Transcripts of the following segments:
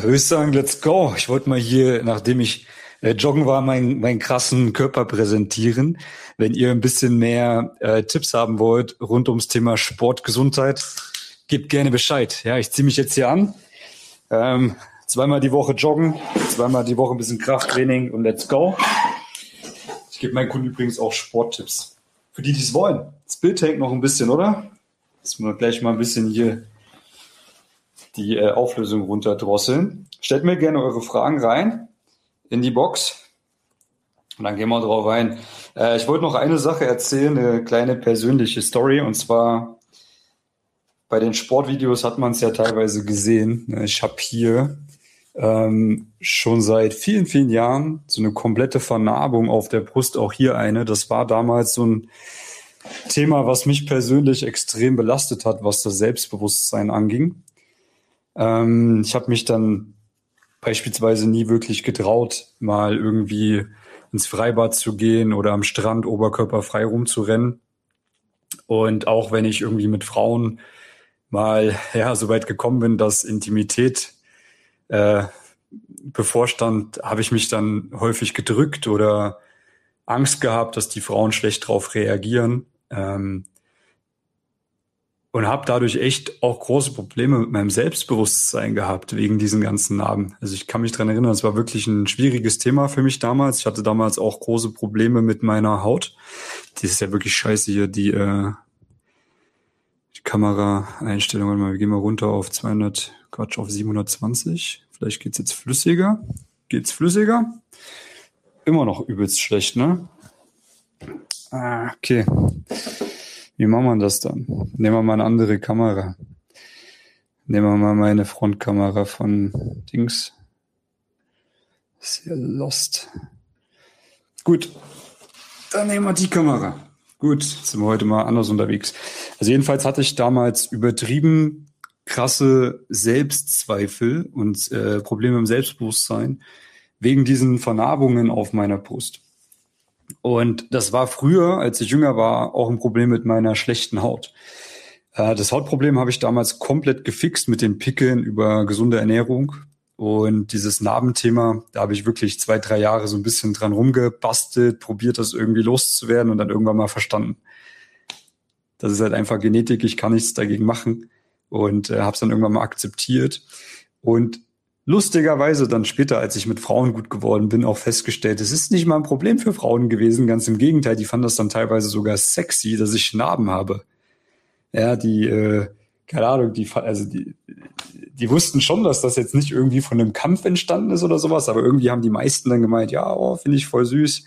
Da würde ich sagen, let's go. Ich wollte mal hier, nachdem ich joggen war, meinen krassen Körper präsentieren. Wenn ihr ein bisschen mehr Tipps haben wollt rund ums Thema Sport, Gesundheit, gebt gerne Bescheid. Ja, ich ziehe mich jetzt hier an. Zweimal die Woche joggen, zweimal die Woche ein bisschen Krafttraining und let's go. Ich gebe meinen Kunden übrigens auch Sporttipps. Für die, die es wollen. Das Bild hängt noch ein bisschen, oder? Jetzt müssen wir gleich mal ein bisschen hier die Auflösung runterdrosseln. Stellt mir gerne eure Fragen rein in die Box und dann gehen wir drauf ein. Ich wollte noch eine Sache erzählen, eine kleine persönliche Story, und zwar bei den Sportvideos hat man es ja teilweise gesehen. Ich habe hier schon seit vielen, vielen Jahren so eine komplette Vernarbung auf der Brust, auch hier eine. Das war damals so ein Thema, was mich persönlich extrem belastet hat, was das Selbstbewusstsein anging. Ich habe mich dann beispielsweise nie wirklich getraut, mal irgendwie ins Freibad zu gehen oder am Strand oberkörperfrei rumzurennen. Und auch wenn ich irgendwie mit Frauen mal so weit gekommen bin, dass Intimität bevorstand, habe ich mich dann häufig gedrückt oder Angst gehabt, dass die Frauen schlecht drauf reagieren. Und habe dadurch echt auch große Probleme mit meinem Selbstbewusstsein gehabt, wegen diesen ganzen Narben. Also ich kann mich dran erinnern, es war wirklich ein schwieriges Thema für mich damals. Ich hatte damals auch große Probleme mit meiner Haut. Die ist ja wirklich scheiße hier, die Kameraeinstellung. Warte mal, wir gehen mal runter auf 720. Vielleicht geht's jetzt flüssiger. Geht's flüssiger? Immer noch übelst schlecht, ne? Okay. Wie machen wir das dann? Nehmen wir mal eine andere Kamera. Nehmen wir mal meine Frontkamera von Dings. Ist ja lost. Gut, dann nehmen wir die Kamera. Gut, jetzt sind wir heute mal anders unterwegs. Also jedenfalls hatte ich damals übertrieben krasse Selbstzweifel und Probleme im Selbstbewusstsein wegen diesen Vernarbungen auf meiner Brust. Und das war früher, als ich jünger war, auch ein Problem mit meiner schlechten Haut. Das Hautproblem habe ich damals komplett gefixt mit den Pickeln über gesunde Ernährung. Und dieses Narbenthema, da habe ich wirklich 2-3 Jahre so ein bisschen dran rumgebastelt, probiert, das irgendwie loszuwerden und dann irgendwann mal verstanden. Das ist halt einfach Genetik, ich kann nichts dagegen machen und habe es dann irgendwann mal akzeptiert. Und lustigerweise dann später, als ich mit Frauen gut geworden bin, auch festgestellt, es ist nicht mal ein Problem für Frauen gewesen, ganz im Gegenteil, die fanden das dann teilweise sogar sexy, dass ich Narben habe. Ja, keine Ahnung, die wussten schon, dass das jetzt nicht irgendwie von einem Kampf entstanden ist oder sowas, aber irgendwie haben die meisten dann gemeint, ja, oh, finde ich voll süß.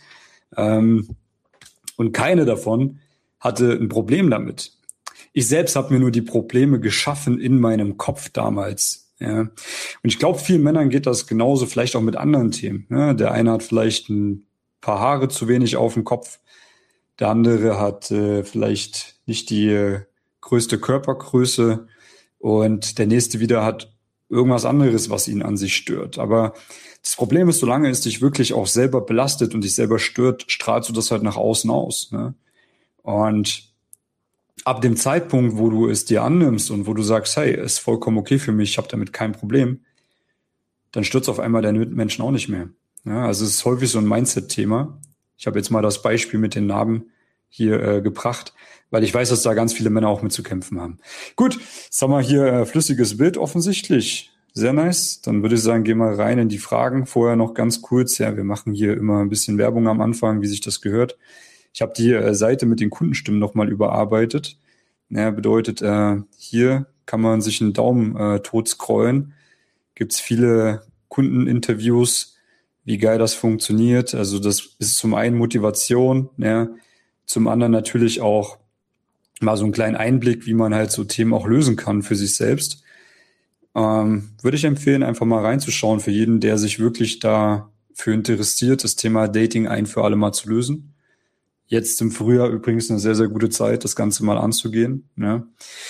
Und keine davon hatte ein Problem damit. Ich selbst habe mir nur die Probleme geschaffen in meinem Kopf damals. Ja, und ich glaube, vielen Männern geht das genauso, vielleicht auch mit anderen Themen. Ne? Der eine hat vielleicht ein paar Haare zu wenig auf dem Kopf, der andere hat vielleicht nicht die größte Körpergröße und der nächste wieder hat irgendwas anderes, was ihn an sich stört. Aber das Problem ist, solange es dich wirklich auch selber belastet und dich selber stört, strahlst du das halt nach außen aus. Ne? Und ab dem Zeitpunkt, wo du es dir annimmst und wo du sagst, hey, ist vollkommen okay für mich, ich habe damit kein Problem, dann stürzt auf einmal deine Mitmenschen auch nicht mehr. Ja, also es ist häufig so ein Mindset-Thema. Ich habe jetzt mal das Beispiel mit den Narben hier gebracht, weil ich weiß, dass da ganz viele Männer auch mit zu kämpfen haben. Gut, jetzt haben wir hier flüssiges Bild offensichtlich. Sehr nice. Dann würde ich sagen, gehen wir rein in die Fragen. Vorher noch ganz kurz, ja, wir machen hier immer ein bisschen Werbung am Anfang, wie sich das gehört. Ich habe die Seite mit den Kundenstimmen nochmal überarbeitet. Ja, bedeutet, hier kann man sich einen Daumen tot scrollen. Gibt's viele Kundeninterviews, wie geil das funktioniert. Also das ist zum einen Motivation, ja, zum anderen natürlich auch mal so einen kleinen Einblick, wie man halt so Themen auch lösen kann für sich selbst. Würde ich empfehlen, einfach mal reinzuschauen für jeden, der sich wirklich dafür interessiert, das Thema Dating ein für alle Mal zu lösen. Jetzt im Frühjahr übrigens eine sehr, sehr gute Zeit, das Ganze mal anzugehen. Ne?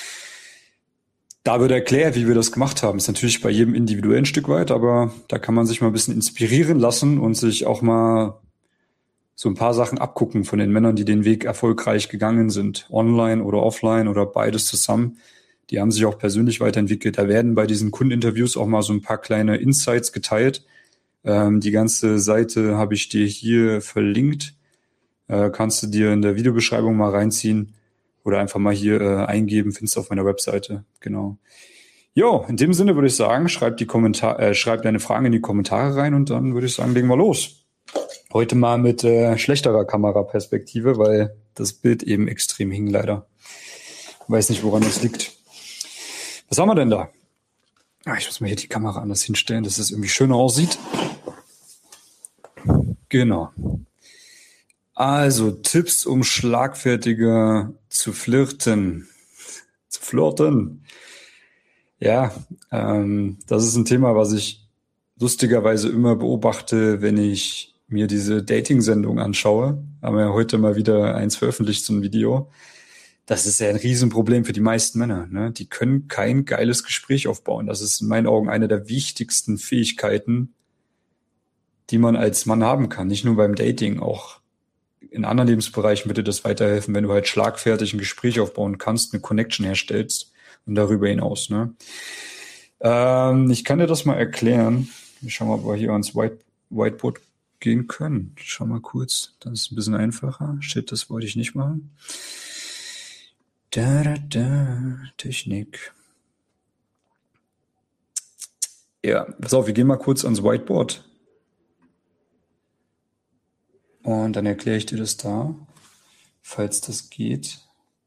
Da wird erklärt, wie wir das gemacht haben. Ist natürlich bei jedem individuell ein Stück weit, aber da kann man sich mal ein bisschen inspirieren lassen und sich auch mal so ein paar Sachen abgucken von den Männern, die den Weg erfolgreich gegangen sind. Online oder offline oder beides zusammen. Die haben sich auch persönlich weiterentwickelt. Da werden bei diesen Kundeninterviews auch mal so ein paar kleine Insights geteilt. Die ganze Seite habe ich dir hier verlinkt. Kannst du dir in der Videobeschreibung mal reinziehen oder einfach mal hier eingeben, findest du auf meiner Webseite. Genau. Jo, in dem Sinne würde ich sagen, schreib deine Fragen in die Kommentare rein und dann würde ich sagen, legen wir los. Heute mal mit schlechterer Kameraperspektive, weil das Bild eben extrem hing leider. Weiß nicht, woran das liegt. Was haben wir denn da? Ich muss mal hier die Kamera anders hinstellen, dass es irgendwie schöner aussieht. Genau. Also Tipps, um schlagfertiger zu flirten. Ja, das ist ein Thema, was ich lustigerweise immer beobachte, wenn ich mir diese Dating-Sendung anschaue. Haben wir ja heute mal wieder eins veröffentlicht, so ein Video. Das ist ja ein Riesenproblem für die meisten Männer. Ne? Die können kein geiles Gespräch aufbauen. Das ist in meinen Augen eine der wichtigsten Fähigkeiten, die man als Mann haben kann. Nicht nur beim Dating, auch in anderen Lebensbereichen würde das weiterhelfen, wenn du halt schlagfertig ein Gespräch aufbauen kannst, eine Connection herstellst und darüber hinaus. Ne? Ich kann dir das mal erklären. Ich schau mal, ob wir hier ans Whiteboard gehen können. Schau mal kurz, das ist ein bisschen einfacher. Shit, das wollte ich nicht machen. Technik. Ja, pass auf, wir gehen mal kurz ans Whiteboard. Und dann erkläre ich dir das da, falls das geht.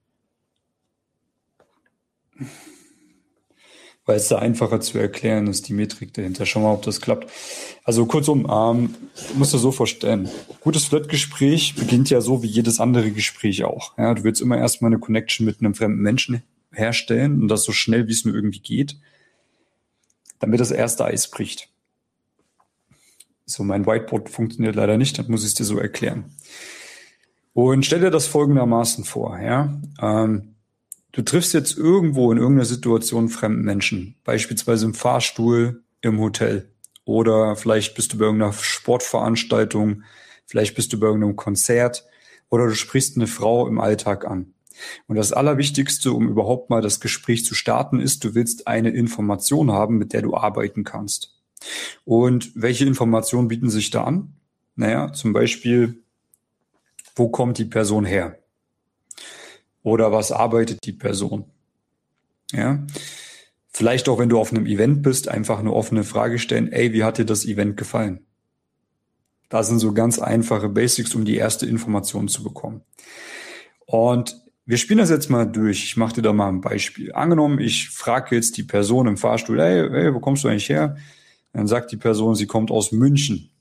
Weil es da einfacher zu erklären ist, die Metrik dahinter. Schau mal, ob das klappt. Also kurzum, musst du so vorstellen. Gutes Flirtgespräch beginnt ja so wie jedes andere Gespräch auch. Ja, du willst immer erstmal eine Connection mit einem fremden Menschen herstellen und das so schnell, wie es nur irgendwie geht, damit das erste Eis bricht. So, mein Whiteboard funktioniert leider nicht, das muss ich dir so erklären. Und stell dir das folgendermaßen vor, ja. Du triffst jetzt irgendwo in irgendeiner Situation einen fremden Menschen, beispielsweise im Fahrstuhl, im Hotel oder vielleicht bist du bei irgendeiner Sportveranstaltung, vielleicht bist du bei irgendeinem Konzert oder du sprichst eine Frau im Alltag an. Und das Allerwichtigste, um überhaupt mal das Gespräch zu starten, ist, du willst eine Information haben, mit der du arbeiten kannst. Und welche Informationen bieten sich da an? Naja, zum Beispiel, wo kommt die Person her? Oder was arbeitet die Person? Ja, vielleicht auch, wenn du auf einem Event bist, einfach eine offene Frage stellen. Ey, wie hat dir das Event gefallen? Das sind so ganz einfache Basics, um die erste Information zu bekommen. Und wir spielen das jetzt mal durch. Ich mache dir da mal ein Beispiel. Angenommen, ich frage jetzt die Person im Fahrstuhl, hey, wo kommst du eigentlich her? Dann sagt die Person, sie kommt aus München.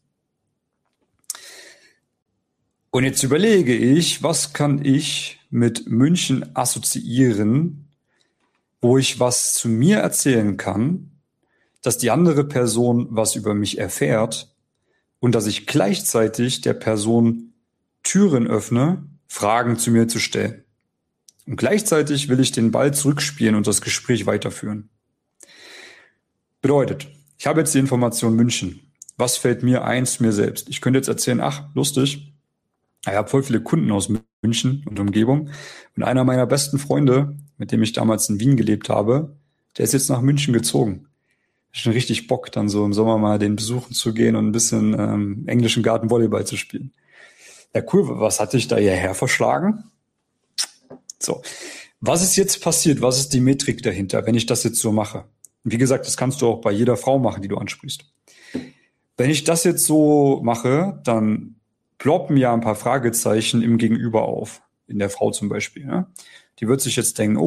Und jetzt überlege ich, was kann ich mit München assoziieren, wo ich was zu mir erzählen kann, dass die andere Person was über mich erfährt und dass ich gleichzeitig der Person Türen öffne, Fragen zu mir zu stellen. Und gleichzeitig will ich den Ball zurückspielen und das Gespräch weiterführen. Bedeutet, ich habe jetzt die Information München. Was fällt mir ein zu mir selbst? Ich könnte jetzt erzählen, ach, lustig, ich habe voll viele Kunden aus München und Umgebung. Und einer meiner besten Freunde, mit dem ich damals in Wien gelebt habe, der ist jetzt nach München gezogen. Ich habe schon richtig Bock, dann so im Sommer mal den besuchen zu gehen und ein bisschen englischen Garten Volleyball zu spielen. Ja, cool, was hatte ich da hierher verschlagen? So, was ist jetzt passiert? Was ist die Metrik dahinter, wenn ich das jetzt so mache? Und wie gesagt, das kannst du auch bei jeder Frau machen, die du ansprichst. Wenn ich das jetzt so mache, dann ploppen ja ein paar Fragezeichen im Gegenüber auf. In der Frau zum Beispiel. Ja? Die wird sich jetzt denken,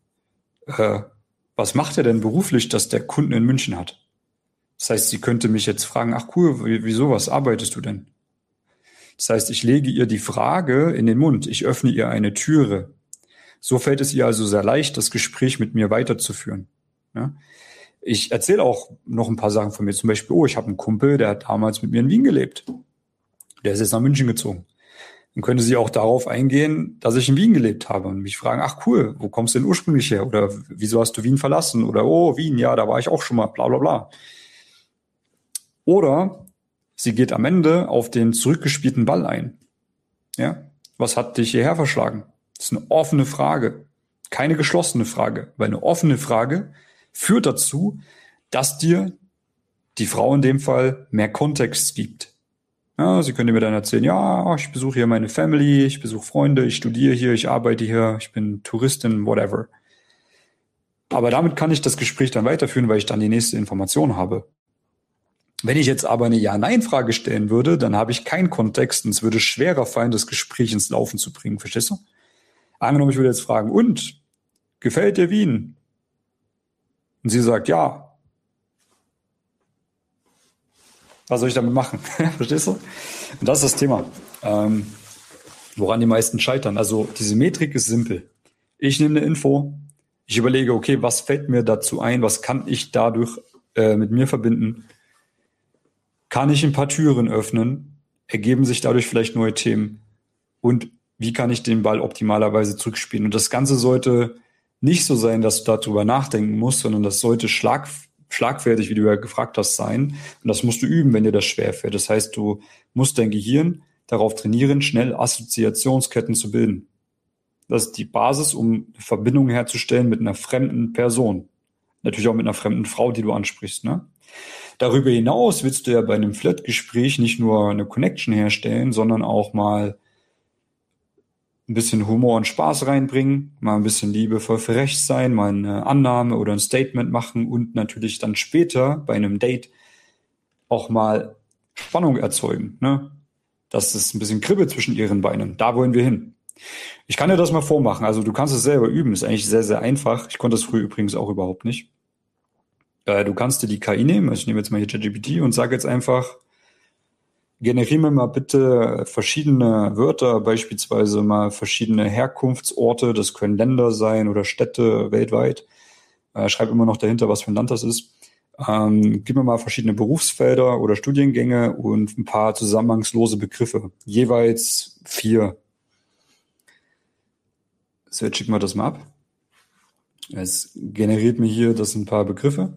was macht er denn beruflich, dass der Kunden in München hat? Das heißt, sie könnte mich jetzt fragen, ach cool, wieso, was arbeitest du denn? Das heißt, ich lege ihr die Frage in den Mund, ich öffne ihr eine Türe. So fällt es ihr also sehr leicht, das Gespräch mit mir weiterzuführen. Ja? Ich erzähle auch noch ein paar Sachen von mir. Zum Beispiel, ich habe einen Kumpel, der hat damals mit mir in Wien gelebt. Der ist jetzt nach München gezogen. Dann könnte sie auch darauf eingehen, dass ich in Wien gelebt habe und mich fragen, ach cool, wo kommst du denn ursprünglich her? Oder wieso hast du Wien verlassen? Oder Wien, ja, da war ich auch schon mal, bla bla bla. Oder sie geht am Ende auf den zurückgespielten Ball ein. Ja, was hat dich hierher verschlagen? Das ist eine offene Frage. Keine geschlossene Frage, weil eine offene Frage führt dazu, dass dir die Frau in dem Fall mehr Kontext gibt. Ja, sie könnte mir dann erzählen, ja, ich besuche hier meine Family, ich besuche Freunde, ich studiere hier, ich arbeite hier, ich bin Touristin, whatever. Aber damit kann ich das Gespräch dann weiterführen, weil ich dann die nächste Information habe. Wenn ich jetzt aber eine Ja-Nein-Frage stellen würde, dann habe ich keinen Kontext und es würde schwerer fallen, das Gespräch ins Laufen zu bringen. Verstehst du? Angenommen, ich würde jetzt fragen, und, gefällt dir Wien? Und sie sagt, ja. Was soll ich damit machen? Verstehst du? Und das ist das Thema, woran die meisten scheitern. Also diese Metrik ist simpel. Ich nehme eine Info, ich überlege, okay, was fällt mir dazu ein, was kann ich dadurch mit mir verbinden? Kann ich ein paar Türen öffnen? Ergeben sich dadurch vielleicht neue Themen? Und wie kann ich den Ball optimalerweise zurückspielen? Und das Ganze sollte nicht so sein, dass du darüber nachdenken musst, sondern das sollte schlagfertig, wie du ja gefragt hast, sein. Und das musst du üben, wenn dir das schwerfällt. Das heißt, du musst dein Gehirn darauf trainieren, schnell Assoziationsketten zu bilden. Das ist die Basis, um eine Verbindung herzustellen mit einer fremden Person. Natürlich auch mit einer fremden Frau, die du ansprichst, ne? Darüber hinaus willst du ja bei einem Flirt-Gespräch nicht nur eine Connection herstellen, sondern auch mal ein bisschen Humor und Spaß reinbringen, mal ein bisschen liebevoll frech sein, mal eine Annahme oder ein Statement machen und natürlich dann später bei einem Date auch mal Spannung erzeugen, ne? Das ist ein bisschen Kribbel zwischen ihren Beinen. Da wollen wir hin. Ich kann dir das mal vormachen. Also du kannst es selber üben. Ist eigentlich sehr, sehr einfach. Ich konnte das früher übrigens auch überhaupt nicht. Du kannst dir die KI nehmen. Also ich nehme jetzt mal hier ChatGPT und sage jetzt einfach, generiere mir mal bitte verschiedene Wörter, beispielsweise mal verschiedene Herkunftsorte. Das können Länder sein oder Städte weltweit. Schreib immer noch dahinter, was für ein Land das ist. Gib mir mal verschiedene Berufsfelder oder Studiengänge und ein paar zusammenhangslose Begriffe. Jeweils 4. So, jetzt schicken wir das mal ab. Es generiert mir hier das ein paar Begriffe.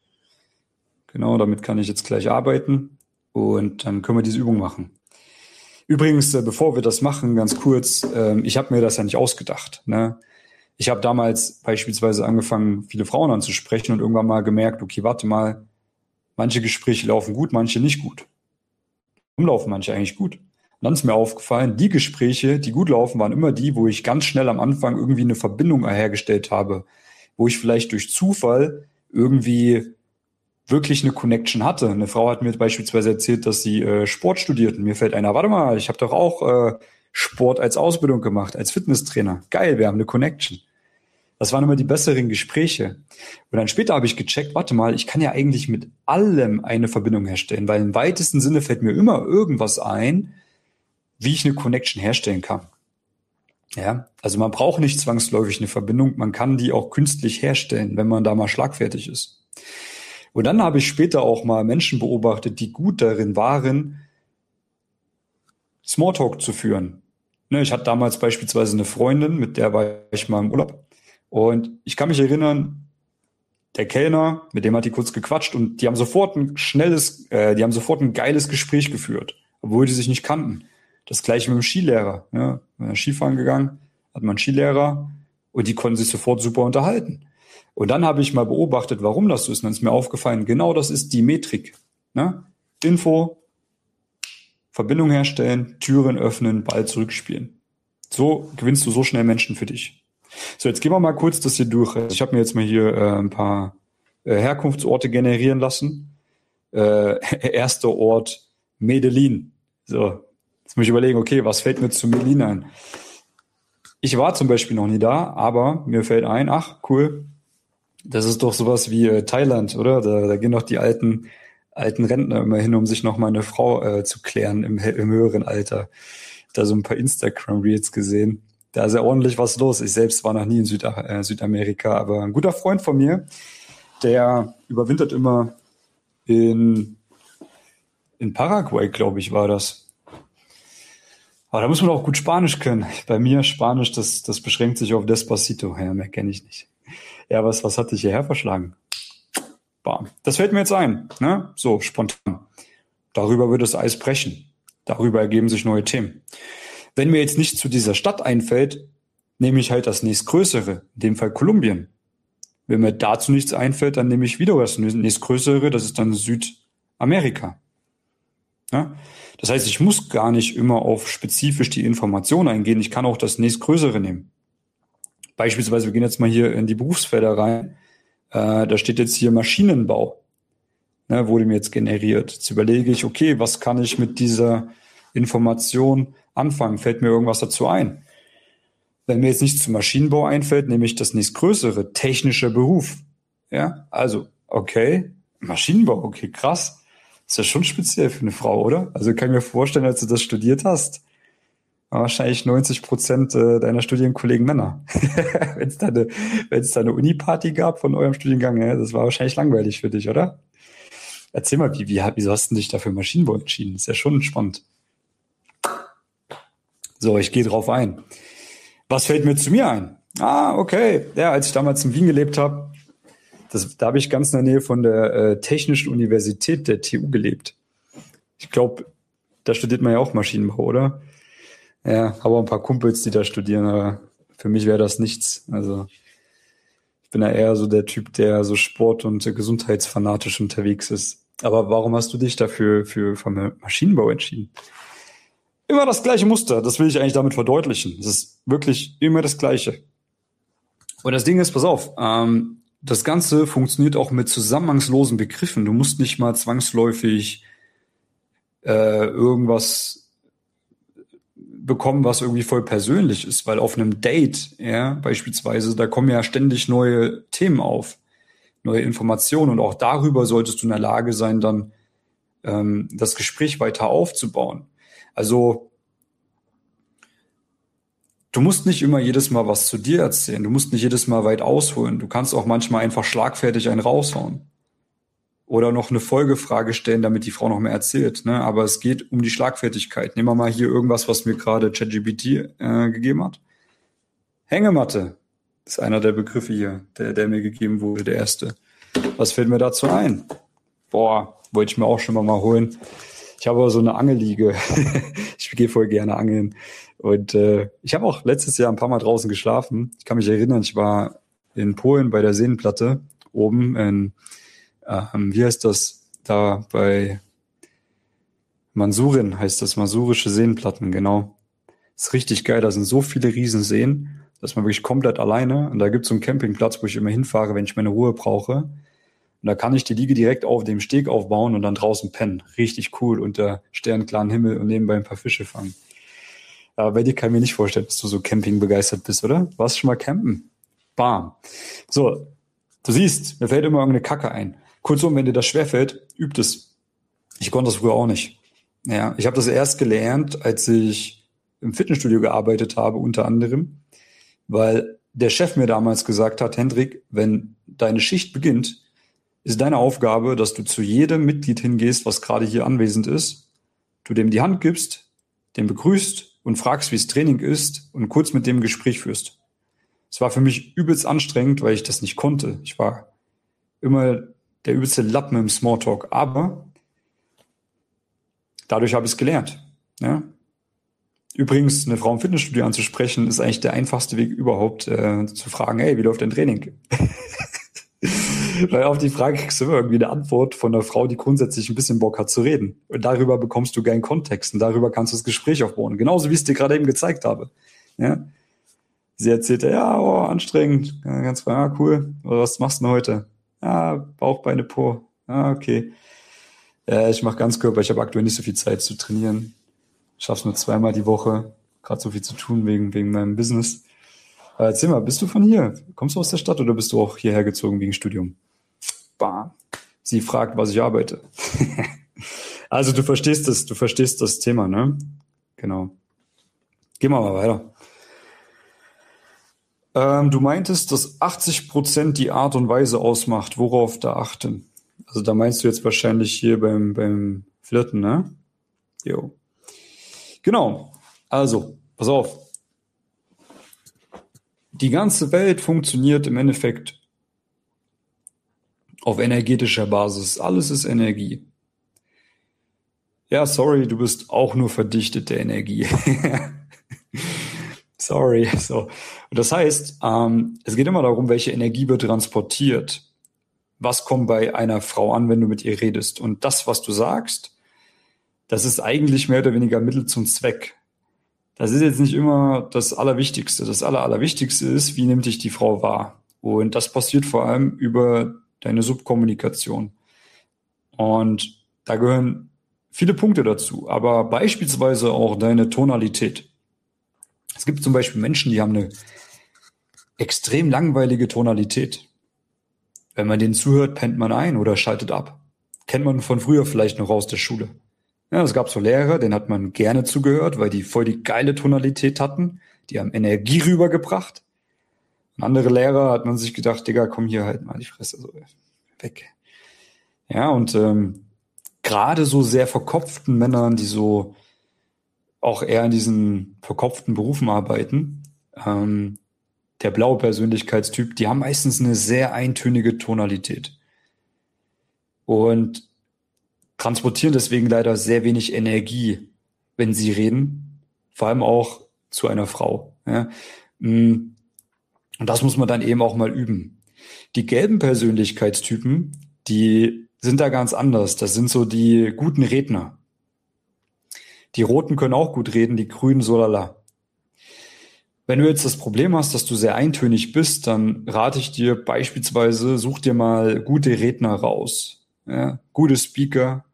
Genau, damit kann ich jetzt gleich arbeiten und dann können wir diese Übung machen. Übrigens, bevor wir das machen, ganz kurz, ich habe mir das ja nicht ausgedacht, ne? Ich habe damals beispielsweise angefangen, viele Frauen anzusprechen und irgendwann mal gemerkt, okay, warte mal, manche Gespräche laufen gut, manche nicht gut. Warum laufen manche eigentlich gut? Und dann ist mir aufgefallen, die Gespräche, die gut laufen, waren immer die, wo ich ganz schnell am Anfang irgendwie eine Verbindung hergestellt habe, wo ich vielleicht durch Zufall irgendwie wirklich eine Connection hatte. Eine Frau hat mir beispielsweise erzählt, dass sie Sport studiert. Und mir fällt einer, warte mal, ich habe doch auch Sport als Ausbildung gemacht, als Fitnesstrainer. Geil, wir haben eine Connection. Das waren immer die besseren Gespräche. Und dann später habe ich gecheckt, warte mal, ich kann ja eigentlich mit allem eine Verbindung herstellen, weil im weitesten Sinne fällt mir immer irgendwas ein, wie ich eine Connection herstellen kann. Ja, also man braucht nicht zwangsläufig eine Verbindung, man kann die auch künstlich herstellen, wenn man da mal schlagfertig ist. Und dann habe ich später auch mal Menschen beobachtet, die gut darin waren, Smalltalk zu führen. Ne, ich hatte damals beispielsweise eine Freundin, mit der war ich mal im Urlaub. Und ich kann mich erinnern, der Kellner, mit dem hat die kurz gequatscht und die haben sofort ein geiles Gespräch geführt, obwohl die sich nicht kannten. Das gleiche mit dem Skilehrer. Ne? Skifahren gegangen, hat man einen Skilehrer und die konnten sich sofort super unterhalten. Und dann habe ich mal beobachtet, warum das so ist. Und dann ist mir aufgefallen, genau das ist die Metrik. Ne? Info, Verbindung herstellen, Türen öffnen, Ball zurückspielen. So gewinnst du so schnell Menschen für dich. So, jetzt gehen wir mal kurz das hier durch. Also ich habe mir jetzt mal hier ein paar Herkunftsorte generieren lassen. Erster Ort, Medellin. So, jetzt muss ich überlegen, okay, was fällt mir zu Medellin ein? Ich war zum Beispiel noch nie da, aber mir fällt ein, ach, cool, das ist doch sowas wie Thailand, oder? Da gehen doch die alten Rentner immer hin, um sich noch mal eine Frau zu klären im höheren Alter. Da so ein paar Instagram-Reels gesehen. Da ist ja ordentlich was los. Ich selbst war noch nie in Südamerika, aber ein guter Freund von mir, der überwintert immer in Paraguay, glaube ich, war das. Aber da muss man auch gut Spanisch können. Bei mir Spanisch, das beschränkt sich auf Despacito. Ja, mehr kenne ich nicht. Ja, was hat dich hierher verschlagen? Bam. Das fällt mir jetzt ein, ne? So, spontan. Darüber wird das Eis brechen. Darüber ergeben sich neue Themen. Wenn mir jetzt nicht zu dieser Stadt einfällt, nehme ich halt das nächstgrößere, in dem Fall Kolumbien. Wenn mir dazu nichts einfällt, dann nehme ich wieder das nächstgrößere, das ist dann Südamerika. Ja? Das heißt, ich muss gar nicht immer auf spezifisch die Information eingehen, ich kann auch das nächstgrößere nehmen. Beispielsweise, wir gehen jetzt mal hier in die Berufsfelder rein, da steht jetzt hier Maschinenbau, ne, wurde mir jetzt generiert. Jetzt überlege ich, okay, was kann ich mit dieser Information anfangen? Fällt mir irgendwas dazu ein? Wenn mir jetzt nichts zum Maschinenbau einfällt, nehme ich das nächstgrößere, technischer Beruf. Ja, also, okay, Maschinenbau, okay, krass. Ist ja schon speziell für eine Frau, oder? Also kann ich mir vorstellen, als du das studiert hast, war wahrscheinlich 90% deiner Studienkollegen Männer. Wenn es da eine Uni-Party gab von eurem Studiengang, ja, das war wahrscheinlich langweilig für dich, oder? Erzähl mal, wieso hast du dich da für Maschinenbau entschieden? Ist ja schon spannend. So, ich gehe drauf ein. Was fällt mir zu mir ein? Okay. Ja, als ich damals in Wien gelebt habe, da habe ich ganz in der Nähe von der Technischen Universität der TU gelebt. Ich glaube, da studiert man ja auch Maschinenbau, oder? Ja, habe auch ein paar Kumpels, die da studieren, aber für mich wäre das nichts. Also ich bin ja eher so der Typ, der so sport- und gesundheitsfanatisch unterwegs ist. Aber warum hast du dich dafür für Maschinenbau entschieden? Immer das gleiche Muster, das will ich eigentlich damit verdeutlichen. Es ist wirklich immer das Gleiche. Und das Ding ist, pass auf, das Ganze funktioniert auch mit zusammenhangslosen Begriffen. Du musst nicht mal zwangsläufig irgendwas bekommen, was irgendwie voll persönlich ist, weil auf einem Date, ja, beispielsweise, da kommen ja ständig neue Themen auf, neue Informationen und auch darüber solltest du in der Lage sein, dann das Gespräch weiter aufzubauen. Also du musst nicht immer jedes Mal was zu dir erzählen, du musst nicht jedes Mal weit ausholen, du kannst auch manchmal einfach schlagfertig einen raushauen. Oder noch eine Folgefrage stellen, damit die Frau noch mehr erzählt. Ne? Aber es geht um die Schlagfertigkeit. Nehmen wir mal hier irgendwas, was mir gerade ChatGPT gegeben hat. Hängematte ist einer der Begriffe hier, der mir gegeben wurde, der erste. Was fällt mir dazu ein? Boah, wollte ich mir auch schon mal holen. Ich habe aber so eine Angelliege. Ich gehe voll gerne angeln. Und ich habe auch letztes Jahr ein paar Mal draußen geschlafen. Ich kann mich erinnern, ich war in Polen bei der Seenplatte oben in wie heißt das? Da bei Mansurin heißt das, masurische Seenplatten, genau. Ist richtig geil, da sind so viele Riesenseen, dass man wirklich komplett alleine, und da gibt's so einen Campingplatz, wo ich immer hinfahre, wenn ich meine Ruhe brauche. Und da kann ich die Liege direkt auf dem Steg aufbauen und dann draußen pennen. Richtig cool, unter sternklaren Himmel und nebenbei ein paar Fische fangen. Aber bei dir kann ich mir nicht vorstellen, dass du so Camping begeistert bist, oder? Warst du schon mal campen? Bam. So, du siehst, mir fällt immer irgendeine Kacke ein. Kurzum, wenn dir das schwerfällt, übt es. Ich konnte das früher auch nicht. Ja, ich habe das erst gelernt, als ich im Fitnessstudio gearbeitet habe, unter anderem, weil der Chef mir damals gesagt hat, Hendrik, wenn deine Schicht beginnt, ist deine Aufgabe, dass du zu jedem Mitglied hingehst, was gerade hier anwesend ist, du dem die Hand gibst, den begrüßt und fragst, wie das Training ist und kurz mit dem Gespräch führst. Es war für mich übelst anstrengend, weil ich das nicht konnte. Ich war immer der übelste Lappen im Smalltalk, aber dadurch habe ich es gelernt. Ja? Übrigens, eine Frau im Fitnessstudio anzusprechen, ist eigentlich der einfachste Weg überhaupt, zu fragen, hey, wie läuft dein Training? Weil auf die Frage kriegst du immer irgendwie eine Antwort von einer Frau, die grundsätzlich ein bisschen Bock hat zu reden. Und darüber bekommst du geilen Kontext und darüber kannst du das Gespräch aufbauen. Genauso wie ich es dir gerade eben gezeigt habe. Ja? Sie erzählte, ja, oh, anstrengend, ja, ganz cool. Oder was machst du denn heute? Ja, Bauch, Beine, Po. Ah, okay. Ja, ich mache Ganzkörper. Ich habe aktuell nicht so viel Zeit zu trainieren. Schaff's nur 2-mal die Woche. Gerade so viel zu tun wegen meinem Business. Aber erzähl mal, bist du von hier? Kommst du aus der Stadt oder bist du auch hierher gezogen wegen Studium? Bam. Sie fragt, was ich arbeite. Also du verstehst das Thema, ne? Genau. Gehen wir mal weiter. Du meintest, dass 80% die Art und Weise ausmacht, worauf da achten. Also da meinst du jetzt wahrscheinlich hier beim Flirten, ne? Jo. Genau. Also, pass auf. Die ganze Welt funktioniert im Endeffekt auf energetischer Basis. Alles ist Energie. Ja, sorry, du bist auch nur verdichtete Energie. Sorry. So. Und das heißt, es geht immer darum, welche Energie wird transportiert. Was kommt bei einer Frau an, wenn du mit ihr redest? Und das, was du sagst, das ist eigentlich mehr oder weniger Mittel zum Zweck. Das ist jetzt nicht immer das Allerwichtigste. Das Allerwichtigste ist, wie nimmt dich die Frau wahr? Und das passiert vor allem über deine Subkommunikation. Und da gehören viele Punkte dazu, aber beispielsweise auch deine Tonalität. Es gibt zum Beispiel Menschen, die haben eine extrem langweilige Tonalität. Wenn man denen zuhört, pennt man ein oder schaltet ab. Kennt man von früher vielleicht noch aus der Schule. Ja, es gab so Lehrer, denen hat man gerne zugehört, weil die voll die geile Tonalität hatten. Die haben Energie rübergebracht. Und andere Lehrer hat man sich gedacht, Digga, komm hier halt mal die Fresse so weg. Ja, und gerade so sehr verkopften Männern, die so auch eher in diesen verkopften Berufen arbeiten, der blaue Persönlichkeitstyp, die haben meistens eine sehr eintönige Tonalität und transportieren deswegen leider sehr wenig Energie, wenn sie reden, vor allem auch zu einer Frau. Ja. Und das muss man dann eben auch mal üben. Die gelben Persönlichkeitstypen, die sind da ganz anders. Das sind so die guten Redner. Die Roten können auch gut reden, die Grünen so lala. Wenn du jetzt das Problem hast, dass du sehr eintönig bist, dann rate ich dir beispielsweise, such dir mal gute Redner raus. Ja, gute Speaker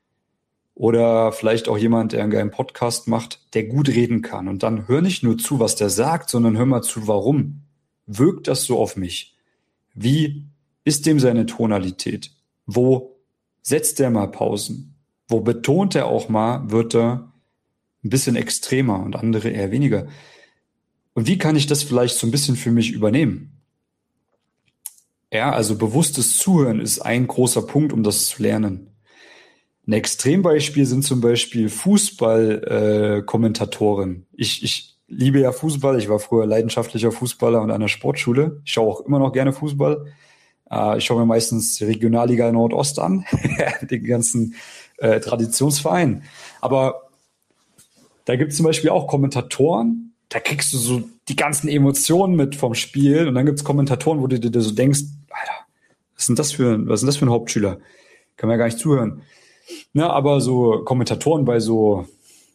oder vielleicht auch jemand, der einen geilen Podcast macht, der gut reden kann. Und dann hör nicht nur zu, was der sagt, sondern hör mal zu, warum. Wirkt das so auf mich? Wie ist dem seine Tonalität? Wo setzt er mal Pausen? Wo betont er auch mal Wörter ein bisschen extremer und andere eher weniger? Und wie kann ich das vielleicht so ein bisschen für mich übernehmen? Ja, also bewusstes Zuhören ist ein großer Punkt, um das zu lernen. Ein Extrembeispiel sind zum Beispiel Fußball-Kommentatoren. Ich liebe ja Fußball. Ich war früher leidenschaftlicher Fußballer und an der Sportschule. Ich schaue auch immer noch gerne Fußball. Ich schaue mir meistens die Regionalliga Nordost an, den ganzen Traditionsverein. Aber da gibt es zum Beispiel auch Kommentatoren, da kriegst du so die ganzen Emotionen mit vom Spiel und dann gibt es Kommentatoren, wo du dir so denkst, Alter, was ist denn das für ein Hauptschüler? Kann man ja gar nicht zuhören. Ja, aber so Kommentatoren bei so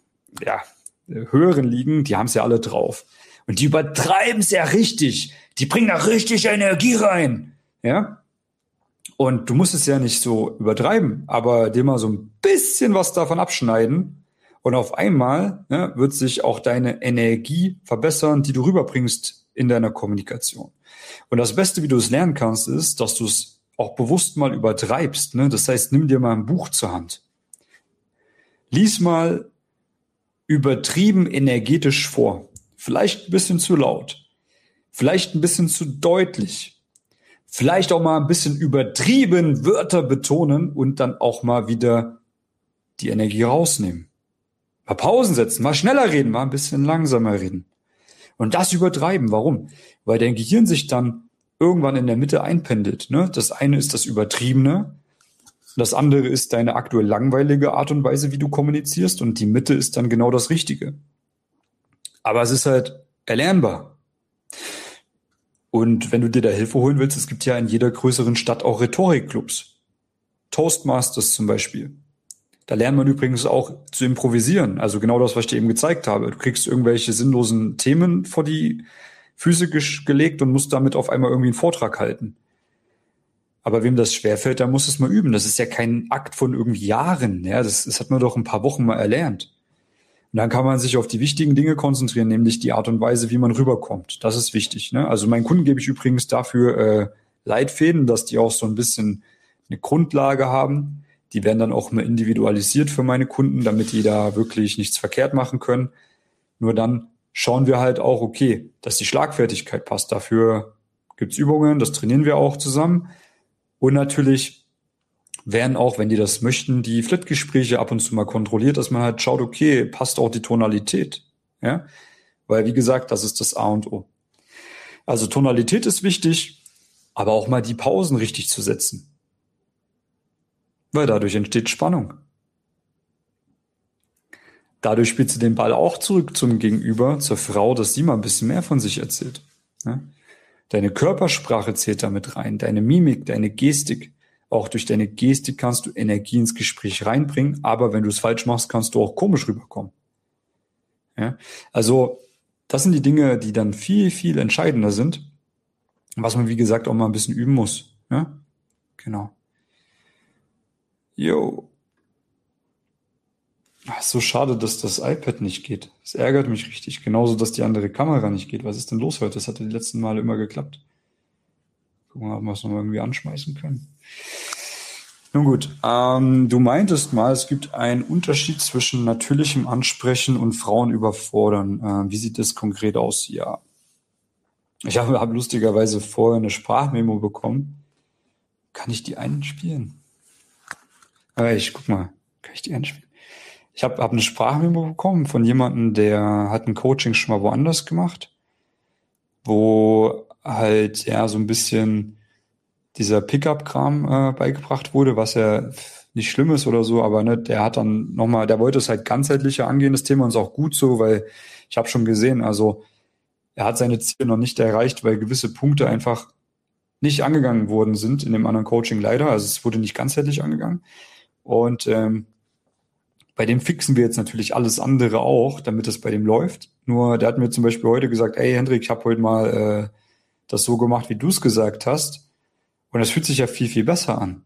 höheren Ligen, die haben es ja alle drauf. Und die übertreiben es ja richtig. Die bringen da richtig Energie rein. Ja? Und du musst es ja nicht so übertreiben, aber dir mal so ein bisschen was davon abschneiden. Und auf einmal wird sich auch deine Energie verbessern, die du rüberbringst in deiner Kommunikation. Und das Beste, wie du es lernen kannst, ist, dass du es auch bewusst mal übertreibst. Ne? Das heißt, nimm dir mal ein Buch zur Hand. Lies mal übertrieben energetisch vor. Vielleicht ein bisschen zu laut. Vielleicht ein bisschen zu deutlich. Vielleicht auch mal ein bisschen übertrieben Wörter betonen und dann auch mal wieder die Energie rausnehmen. Mal Pausen setzen, mal schneller reden, mal ein bisschen langsamer reden. Und das übertreiben. Warum? Weil dein Gehirn sich dann irgendwann in der Mitte einpendelt. Ne? Das eine ist das Übertriebene, das andere ist deine aktuell langweilige Art und Weise, wie du kommunizierst, und die Mitte ist dann genau das Richtige. Aber es ist halt erlernbar. Und wenn du dir da Hilfe holen willst, es gibt ja in jeder größeren Stadt auch Rhetorikclubs. Toastmasters zum Beispiel. Da lernt man übrigens auch zu improvisieren. Also genau das, was ich dir eben gezeigt habe. Du kriegst irgendwelche sinnlosen Themen vor die Füße gelegt und musst damit auf einmal irgendwie einen Vortrag halten. Aber wem das schwerfällt, der muss es mal üben. Das ist ja kein Akt von irgendwie Jahren. Ja, das hat man doch ein paar Wochen mal erlernt. Und dann kann man sich auf die wichtigen Dinge konzentrieren, nämlich die Art und Weise, wie man rüberkommt. Das ist wichtig. Ne? Also meinen Kunden gebe ich übrigens dafür Leitfäden, dass die auch so ein bisschen eine Grundlage haben. Die werden dann auch mal individualisiert für meine Kunden, damit die da wirklich nichts verkehrt machen können. Nur dann schauen wir halt auch, okay, dass die Schlagfertigkeit passt. Dafür gibt's Übungen, das trainieren wir auch zusammen. Und natürlich werden auch, wenn die das möchten, die Flirt-Gespräche ab und zu mal kontrolliert, dass man halt schaut, okay, passt auch die Tonalität. Ja? Weil, wie gesagt, das ist das A und O. Also Tonalität ist wichtig, aber auch mal die Pausen richtig zu setzen. Weil dadurch entsteht Spannung. Dadurch spielst du den Ball auch zurück zum Gegenüber, zur Frau, dass sie mal ein bisschen mehr von sich erzählt. Ja? Deine Körpersprache zählt damit rein, deine Mimik, deine Gestik. Auch durch deine Gestik kannst du Energie ins Gespräch reinbringen, aber wenn du es falsch machst, kannst du auch komisch rüberkommen. Ja? Also das sind die Dinge, die dann viel, viel entscheidender sind, was man, wie gesagt, auch mal ein bisschen üben muss. Ja? Genau. Jo. Ach, so schade, dass das iPad nicht geht. Das ärgert mich richtig. Genauso, dass die andere Kamera nicht geht. Was ist denn los heute? Das hatte die letzten Male immer geklappt. Gucken wir mal, ob wir es nochmal irgendwie anschmeißen können. Nun gut, du meintest mal, es gibt einen Unterschied zwischen natürlichem Ansprechen und Frauen überfordern. Wie sieht das konkret aus? Ja. Ich habe lustigerweise vorher eine Sprachmemo bekommen. Kann ich die einspielen? Guck mal. Kann ich die einspielen? Ich hab eine Sprachmemo bekommen von jemandem, der hat ein Coaching schon mal woanders gemacht, wo halt ja so ein bisschen dieser Pickup-Kram beigebracht wurde, was ja nicht schlimm ist oder so, aber ne, der hat dann nochmal, der wollte es halt ganzheitlicher angehen, das Thema, und ist auch gut so, weil ich habe schon gesehen, also er hat seine Ziele noch nicht erreicht, weil gewisse Punkte einfach nicht angegangen worden sind in dem anderen Coaching leider, also es wurde nicht ganzheitlich angegangen und bei dem fixen wir jetzt natürlich alles andere auch, damit es bei dem läuft. Nur der hat mir zum Beispiel heute gesagt, ey Hendrik, ich habe heute mal das so gemacht, wie du es gesagt hast. Und das fühlt sich ja viel, viel besser an.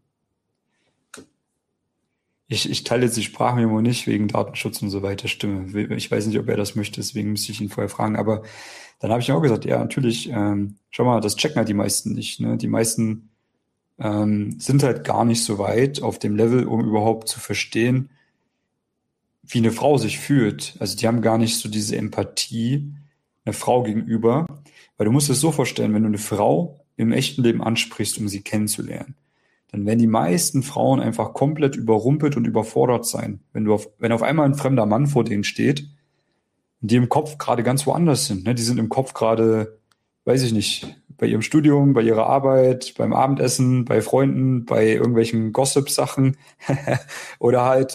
Ich teile jetzt die Sprachmemo nicht wegen Datenschutz und so weiter, Stimme. Ich weiß nicht, ob er das möchte, deswegen müsste ich ihn vorher fragen. Aber dann habe ich auch gesagt, ja, natürlich, schau mal, das checken halt die meisten nicht. Ne? Die meisten sind halt gar nicht so weit auf dem Level, um überhaupt zu verstehen, wie eine Frau sich fühlt. Also die haben gar nicht so diese Empathie einer Frau gegenüber. Weil du musst es so vorstellen, wenn du eine Frau im echten Leben ansprichst, um sie kennenzulernen, dann werden die meisten Frauen einfach komplett überrumpelt und überfordert sein. Wenn auf einmal ein fremder Mann vor denen steht, die im Kopf gerade ganz woanders sind. Ne? Die sind im Kopf gerade, weiß ich nicht, bei ihrem Studium, bei ihrer Arbeit, beim Abendessen, bei Freunden, bei irgendwelchen Gossip-Sachen oder halt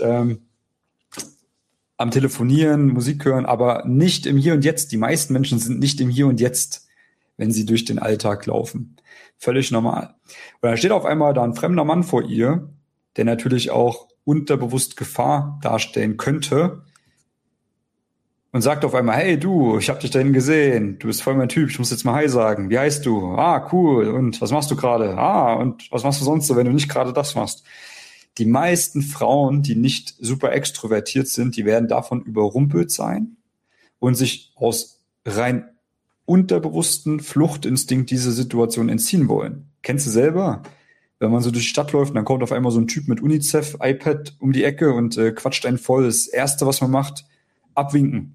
am Telefonieren, Musik hören, aber nicht im Hier und Jetzt. Die meisten Menschen sind nicht im Hier und Jetzt, wenn sie durch den Alltag laufen. Völlig normal. Und dann steht auf einmal da ein fremder Mann vor ihr, der natürlich auch unterbewusst Gefahr darstellen könnte und sagt auf einmal, hey du, ich hab dich dahin gesehen, du bist voll mein Typ, ich muss jetzt mal Hi sagen. Wie heißt du? Ah, cool. Und was machst du gerade? Ah, und was machst du sonst so, wenn du nicht gerade das machst? Die meisten Frauen, die nicht super extrovertiert sind, die werden davon überrumpelt sein und sich aus rein unterbewussten Fluchtinstinkt diese Situation entziehen wollen. Kennst du selber? Wenn man so durch die Stadt läuft, dann kommt auf einmal so ein Typ mit UNICEF, iPad um die Ecke und quatscht einen voll. Das Erste, was man macht, abwinken.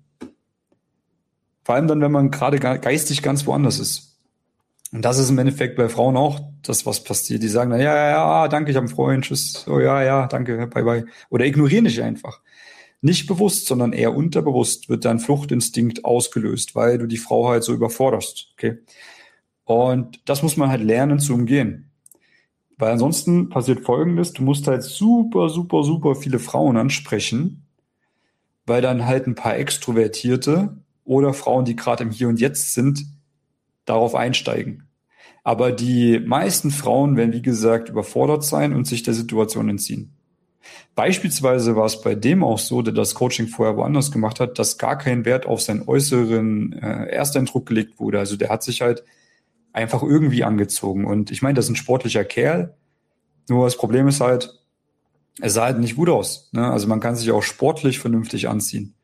Vor allem dann, wenn man gerade geistig ganz woanders ist. Und das ist im Endeffekt bei Frauen auch das, was passiert. Die sagen dann, ja, ja, ja, danke, ich habe einen Freund, tschüss, oh ja, ja, danke, bye, bye. Oder ignorieren dich einfach. Nicht bewusst, sondern eher unterbewusst wird dein Fluchtinstinkt ausgelöst, weil du die Frau halt so überforderst, okay? Und das muss man halt lernen zu umgehen. Weil ansonsten passiert Folgendes, du musst halt super, super, super viele Frauen ansprechen, weil dann halt ein paar Extrovertierte oder Frauen, die gerade im Hier und Jetzt sind, darauf einsteigen. Aber die meisten Frauen werden, wie gesagt, überfordert sein und sich der Situation entziehen. Beispielsweise war es bei dem auch so, der das Coaching vorher woanders gemacht hat, dass gar kein Wert auf seinen äußeren Ersteindruck gelegt wurde. Also der hat sich halt einfach irgendwie angezogen. Und ich meine, das ist ein sportlicher Kerl. Nur das Problem ist halt, er sah halt nicht gut aus. Ne? Also man kann sich auch sportlich vernünftig anziehen.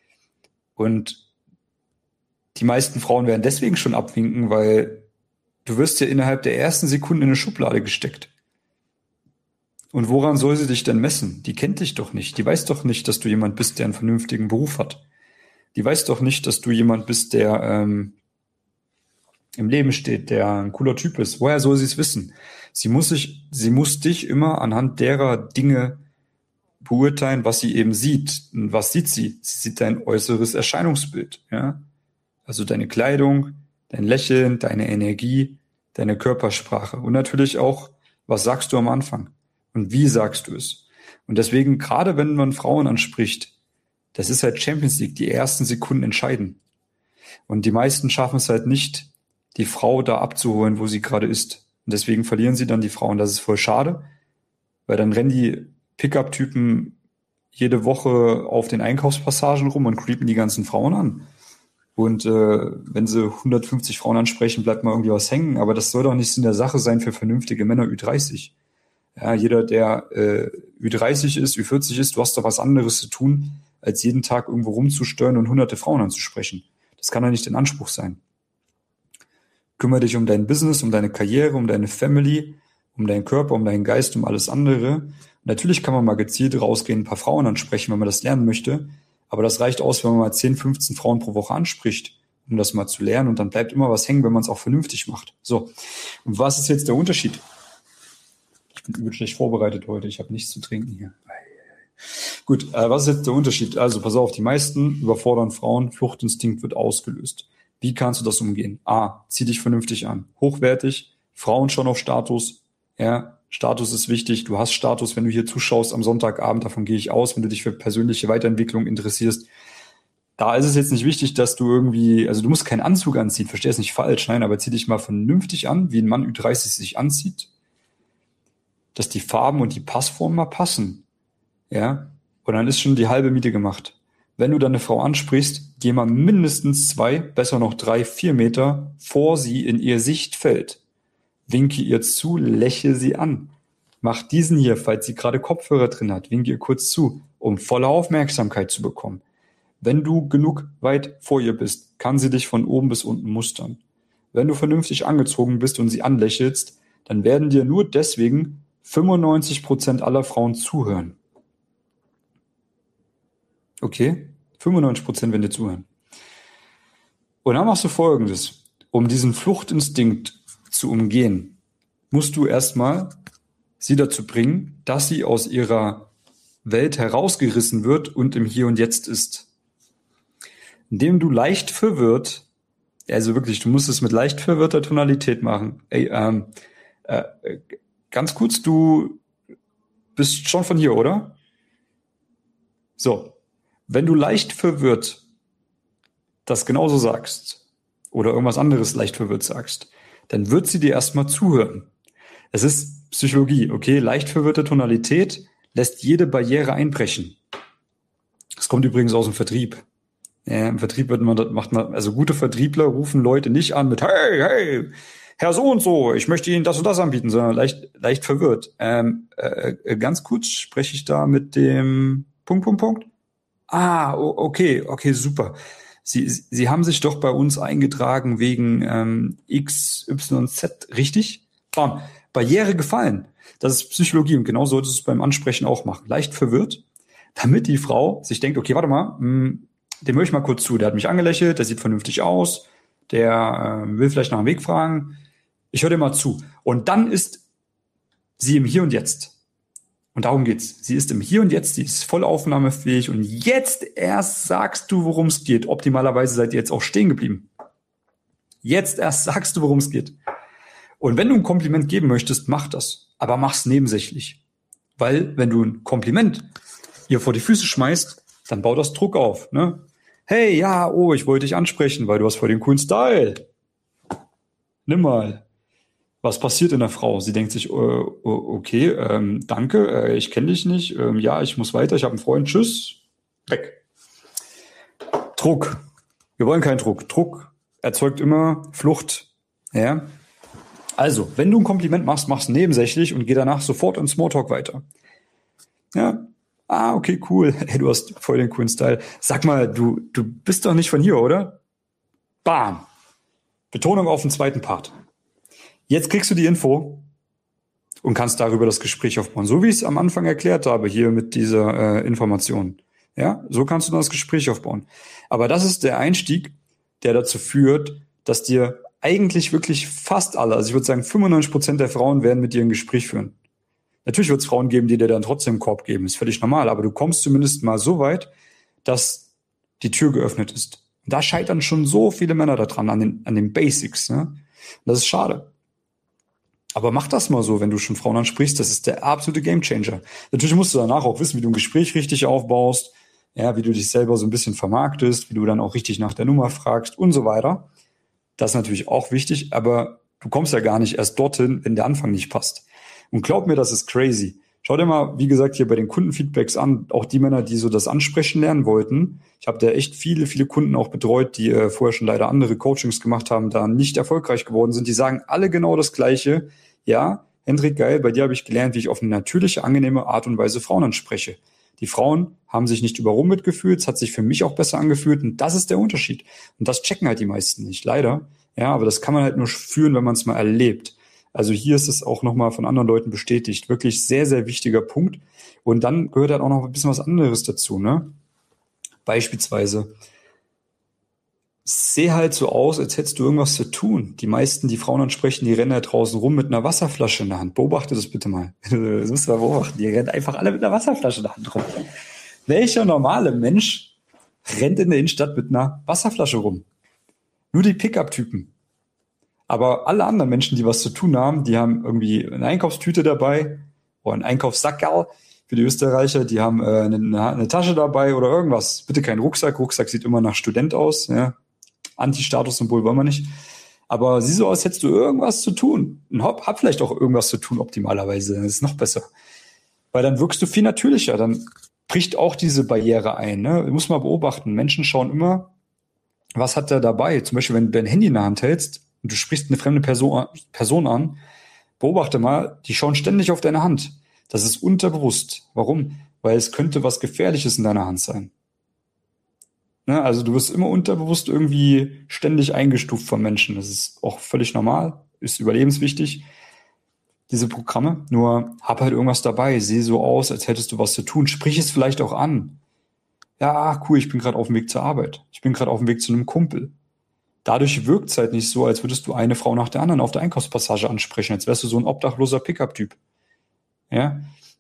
Und die meisten Frauen werden deswegen schon abwinken, weil du wirst ja innerhalb der ersten Sekunden in eine Schublade gesteckt. Und woran soll sie dich denn messen? Die kennt dich doch nicht. Die weiß doch nicht, dass du jemand bist, der einen vernünftigen Beruf hat. Die weiß doch nicht, dass du jemand bist, der im Leben steht, der ein cooler Typ ist. Woher soll sie es wissen? Sie muss dich immer anhand derer Dinge beurteilen, was sie eben sieht. Und was sieht sie? Sie sieht dein äußeres Erscheinungsbild, ja? Also deine Kleidung, dein Lächeln, deine Energie, deine Körpersprache und natürlich auch, was sagst du am Anfang und wie sagst du es. Und deswegen, gerade wenn man Frauen anspricht, Das ist halt Champions League. Die ersten Sekunden entscheiden. Und die meisten schaffen es halt nicht, die Frau da abzuholen, wo sie gerade ist. Und deswegen verlieren sie dann die Frau. Und das ist voll schade, weil dann rennen die Pickup-Typen jede Woche auf den Einkaufspassagen rum und creepen die ganzen Frauen an. Und wenn sie 150 Frauen ansprechen, bleibt mal irgendwie was hängen. Aber das soll doch nicht in der Sache sein für vernünftige Männer Ü30. Ja, jeder, der Ü30 ist, Ü40 ist, du hast doch was anderes zu tun, als jeden Tag irgendwo rumzustören und hunderte Frauen anzusprechen. Das kann doch nicht dein Anspruch sein. Kümmere dich um dein Business, um deine Karriere, um deine Family, um deinen Körper, um deinen Geist, um alles andere. Und natürlich kann man mal gezielt rausgehen, ein paar Frauen ansprechen, wenn man das lernen möchte. Aber das reicht aus, wenn man mal 10, 15 Frauen pro Woche anspricht, um das mal zu lernen. Und dann bleibt immer was hängen, wenn man es auch vernünftig macht. So, und was ist jetzt der Unterschied? Ich bin übel schlecht vorbereitet heute. Ich habe nichts zu trinken hier. Gut, was ist jetzt der Unterschied? Also pass auf, die meisten überfordern Frauen, Fluchtinstinkt wird ausgelöst. Wie kannst du das umgehen? A, zieh dich vernünftig an. Hochwertig, Frauen schauen auf Status. Ja, Status ist wichtig. Du hast Status, wenn du hier zuschaust am Sonntagabend, davon gehe ich aus, wenn du dich für persönliche Weiterentwicklung interessierst. Da ist es jetzt nicht wichtig, dass du irgendwie, also du musst keinen Anzug anziehen, versteh es nicht falsch, nein, aber zieh dich mal vernünftig an, wie ein Mann Ü30 sich anzieht, dass die Farben und die Passformen mal passen. Ja, und dann ist schon die halbe Miete gemacht. Wenn du dann eine Frau ansprichst, geh mal mindestens 2, besser noch 3, 4 Meter vor sie in ihr Sichtfeld. Winke ihr zu, lächle sie an. Mach diesen hier, falls sie gerade Kopfhörer drin hat, winke ihr kurz zu, um volle Aufmerksamkeit zu bekommen. Wenn du genug weit vor ihr bist, kann sie dich von oben bis unten mustern. Wenn du vernünftig angezogen bist und sie anlächelst, dann werden dir nur deswegen 95% aller Frauen zuhören. Okay, 95% werden dir zuhören. Und dann machst du Folgendes. Um diesen Fluchtinstinkt zu umgehen, musst du erstmal sie dazu bringen, dass sie aus ihrer Welt herausgerissen wird und im Hier und Jetzt ist. Indem du leicht verwirrt, also wirklich, du musst es mit leicht verwirrter Tonalität machen. Ey, ganz kurz, du bist schon von hier, oder? So. Wenn du leicht verwirrt das genauso sagst oder irgendwas anderes leicht verwirrt sagst, dann wird sie dir erstmal zuhören. Es ist Psychologie, okay? Leicht verwirrte Tonalität lässt jede Barriere einbrechen. Das kommt übrigens aus dem Vertrieb. Ja, im Vertrieb also gute Vertriebler rufen Leute nicht an mit hey, Herr so und so, ich möchte Ihnen das und das anbieten, sondern leicht verwirrt. Ganz kurz spreche ich da mit dem Punkt. Ah, okay, super. Sie haben sich doch bei uns eingetragen wegen XYZ, richtig? Bam. Barriere gefallen. Das ist Psychologie und genau solltest du es beim Ansprechen auch machen. Leicht verwirrt, damit die Frau sich denkt, okay, warte mal, dem höre ich mal kurz zu. Der hat mich angelächelt, der sieht vernünftig aus, der will vielleicht nach dem Weg fragen. Ich höre dir mal zu. Und dann ist sie im Hier und Jetzt. Und darum geht's. Sie ist im Hier und Jetzt, sie ist voll aufnahmefähig und jetzt erst sagst du, worum es geht. Optimalerweise seid ihr jetzt auch stehen geblieben. Jetzt erst sagst du, worum es geht. Und wenn du ein Kompliment geben möchtest, mach das. Aber mach's nebensächlich. Weil, wenn du ein Kompliment ihr vor die Füße schmeißt, dann baut das Druck auf. Ne? Hey, ja, oh, ich wollte dich ansprechen, weil du hast voll den coolen Style. Nimm mal. Was passiert in der Frau? Sie denkt sich, okay, danke, ich kenne dich nicht, ja, ich muss weiter, ich habe einen Freund, tschüss, weg. Druck. Wir wollen keinen Druck. Druck erzeugt immer Flucht. Ja. Also, wenn du ein Kompliment machst, mach's nebensächlich und geh danach sofort in Smalltalk weiter. Ja. Ah, okay, cool. Hey, du hast voll den coolen Style. Sag mal, du bist doch nicht von hier, oder? Bam. Betonung auf den zweiten Part. Jetzt kriegst du die Info und kannst darüber das Gespräch aufbauen. So wie ich es am Anfang erklärt habe, hier mit dieser Information. Ja, so kannst du dann das Gespräch aufbauen. Aber das ist der Einstieg, der dazu führt, dass dir eigentlich wirklich fast alle, also ich würde sagen 95% der Frauen werden mit dir ein Gespräch führen. Natürlich wird es Frauen geben, die dir dann trotzdem einen Korb geben. Ist völlig normal. Aber du kommst zumindest mal so weit, dass die Tür geöffnet ist. Und da scheitern schon so viele Männer daran, an den Basics. Ne? Und das ist schade. Aber mach das mal so, wenn du schon Frauen ansprichst. Das ist der absolute Gamechanger. Natürlich musst du danach auch wissen, wie du ein Gespräch richtig aufbaust, ja, wie du dich selber so ein bisschen vermarktest, wie du dann auch richtig nach der Nummer fragst und so weiter. Das ist natürlich auch wichtig, aber du kommst ja gar nicht erst dorthin, wenn der Anfang nicht passt. Und glaub mir, das ist crazy. Schau dir mal, wie gesagt, hier bei den Kundenfeedbacks an, auch die Männer, die so das Ansprechen lernen wollten. Ich habe da echt viele, viele Kunden auch betreut, die vorher schon leider andere Coachings gemacht haben, da nicht erfolgreich geworden sind. Die sagen alle genau das Gleiche. Ja, Hendrik, geil, bei dir habe ich gelernt, wie ich auf eine natürliche, angenehme Art und Weise Frauen anspreche. Die Frauen haben sich nicht überrumpelt gefühlt, es hat sich für mich auch besser angefühlt und das ist der Unterschied. Und das checken halt die meisten nicht, leider. Ja, aber das kann man halt nur fühlen, wenn man es mal erlebt. Also hier ist es auch nochmal von anderen Leuten bestätigt. Wirklich sehr, sehr wichtiger Punkt. Und dann gehört halt auch noch ein bisschen was anderes dazu, ne? Beispielsweise, seh halt so aus, als hättest du irgendwas zu tun. Die meisten, die Frauen ansprechen, die rennen da draußen rum mit einer Wasserflasche in der Hand. Beobachte das bitte mal. Das musst du mal beobachten. Die rennen einfach alle mit einer Wasserflasche in der Hand rum. Welcher normale Mensch rennt in der Innenstadt mit einer Wasserflasche rum? Nur die Pickup-Typen. Aber alle anderen Menschen, die was zu tun haben, die haben irgendwie eine Einkaufstüte dabei oder einen Einkaufssackerl für die Österreicher, die haben eine Tasche dabei oder irgendwas. Bitte kein Rucksack. Rucksack sieht immer nach Student aus. Ja. Anti-Status-Symbol wollen wir nicht. Aber sieh so aus, als hättest du irgendwas zu tun. Und hab vielleicht auch irgendwas zu tun optimalerweise. Das ist noch besser. Weil dann wirkst du viel natürlicher. Dann bricht auch diese Barriere ein. Ne? Du musst mal beobachten. Menschen schauen immer, was hat der dabei? Zum Beispiel, wenn du dein Handy in der Hand hältst und du sprichst eine fremde Person an, beobachte mal, die schauen ständig auf deine Hand. Das ist unterbewusst. Warum? Weil es könnte was Gefährliches in deiner Hand sein. Ne? Also du wirst immer unterbewusst irgendwie ständig eingestuft von Menschen. Das ist auch völlig normal, ist überlebenswichtig, diese Programme. Nur hab halt irgendwas dabei, seh so aus, als hättest du was zu tun. Sprich es vielleicht auch an. Ja, cool, ich bin gerade auf dem Weg zur Arbeit. Ich bin gerade auf dem Weg zu einem Kumpel. Dadurch wirkt es halt nicht so, als würdest du eine Frau nach der anderen auf der Einkaufspassage ansprechen, als wärst du so ein obdachloser Pickup-Typ. Ja,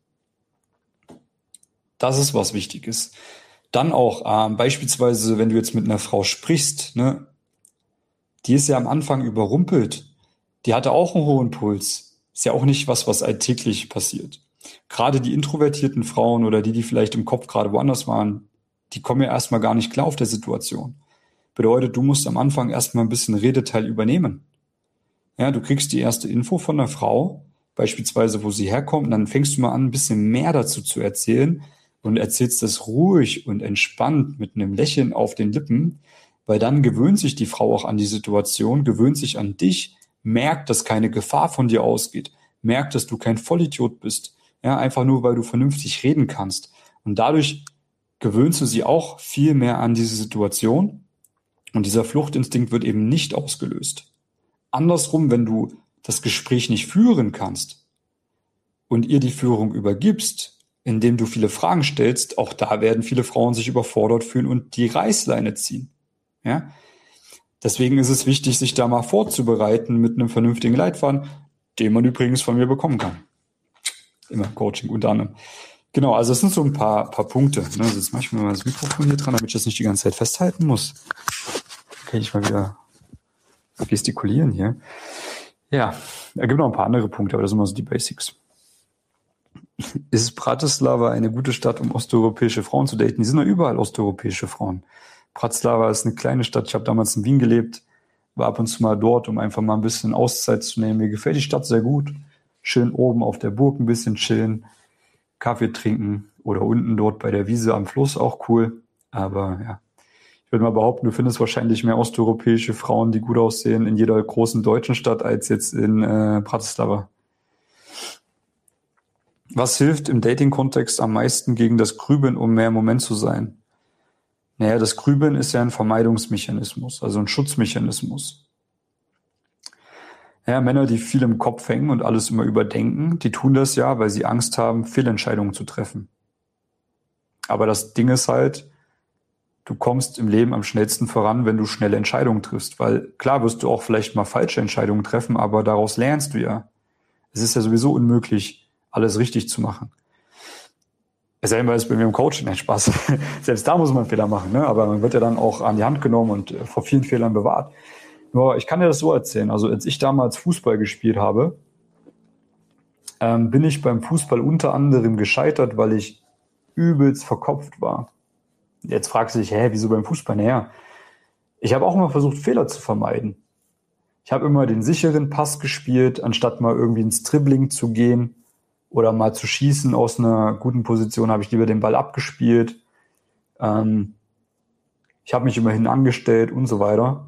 das ist was Wichtiges. Dann auch beispielsweise, wenn du jetzt mit einer Frau sprichst, ne, die ist ja am Anfang überrumpelt. Die hatte auch einen hohen Puls. Ist ja auch nicht was alltäglich passiert. Gerade die introvertierten Frauen oder die vielleicht im Kopf gerade woanders waren, die kommen ja erstmal gar nicht klar auf der Situation. Bedeutet, du musst am Anfang erstmal ein bisschen Redeteil übernehmen. Ja, du kriegst die erste Info von der Frau, beispielsweise, wo sie herkommt, und dann fängst du mal an, ein bisschen mehr dazu zu erzählen und erzählst das ruhig und entspannt mit einem Lächeln auf den Lippen, weil dann gewöhnt sich die Frau auch an die Situation, gewöhnt sich an dich, merkt, dass keine Gefahr von dir ausgeht, merkt, dass du kein Vollidiot bist, ja, einfach nur, weil du vernünftig reden kannst. Und dadurch gewöhnst du sie auch viel mehr an diese Situation und dieser Fluchtinstinkt wird eben nicht ausgelöst. Andersrum, wenn du das Gespräch nicht führen kannst und ihr die Führung übergibst, indem du viele Fragen stellst, auch da werden viele Frauen sich überfordert fühlen und die Reißleine ziehen. Ja? Deswegen ist es wichtig, sich da mal vorzubereiten mit einem vernünftigen Leitfaden, den man übrigens von mir bekommen kann. Immer Coaching unter anderem. Genau, also das sind so ein paar Punkte. Ne? Also jetzt mache ich mir mal das Mikrofon hier dran, damit ich das nicht die ganze Zeit festhalten muss. Kann ich mal wieder gestikulieren hier. Ja, es gibt noch ein paar andere Punkte, aber das sind immer so die Basics. Ist Bratislava eine gute Stadt, um osteuropäische Frauen zu daten? Die sind ja überall osteuropäische Frauen. Bratislava ist eine kleine Stadt. Ich habe damals in Wien gelebt, war ab und zu mal dort, um einfach mal ein bisschen Auszeit zu nehmen. Mir gefällt die Stadt sehr gut. Schön oben auf der Burg ein bisschen chillen, Kaffee trinken oder unten dort bei der Wiese am Fluss, auch cool. Aber ja, ich würde mal behaupten, du findest wahrscheinlich mehr osteuropäische Frauen, die gut aussehen, in jeder großen deutschen Stadt als jetzt in Bratislava. Was hilft im Dating-Kontext am meisten gegen das Grübeln, um mehr im Moment zu sein? Naja, das Grübeln ist ja ein Vermeidungsmechanismus, also ein Schutzmechanismus. Ja, Männer, die viel im Kopf hängen und alles immer überdenken, die tun das ja, weil sie Angst haben, Fehlentscheidungen zu treffen. Aber das Ding ist halt, du kommst im Leben am schnellsten voran, wenn du schnelle Entscheidungen triffst. Weil klar wirst du auch vielleicht mal falsche Entscheidungen treffen, aber daraus lernst du ja. Es ist ja sowieso unmöglich, alles richtig zu machen. Es sei denn, weil es bei mir im Coaching, nein, Spaß. Selbst da muss man Fehler machen, ne? Aber man wird ja dann auch an die Hand genommen und vor vielen Fehlern bewahrt. Nur, ich kann dir das so erzählen. Also, als ich damals Fußball gespielt habe, bin ich beim Fußball unter anderem gescheitert, weil ich übelst verkopft war. Jetzt fragst du dich, wieso beim Fußball? Naja, ich habe auch immer versucht, Fehler zu vermeiden. Ich habe immer den sicheren Pass gespielt, anstatt mal irgendwie ins Dribbling zu gehen oder mal zu schießen aus einer guten Position, habe ich lieber den Ball abgespielt. Ich habe mich immerhin angestellt und so weiter.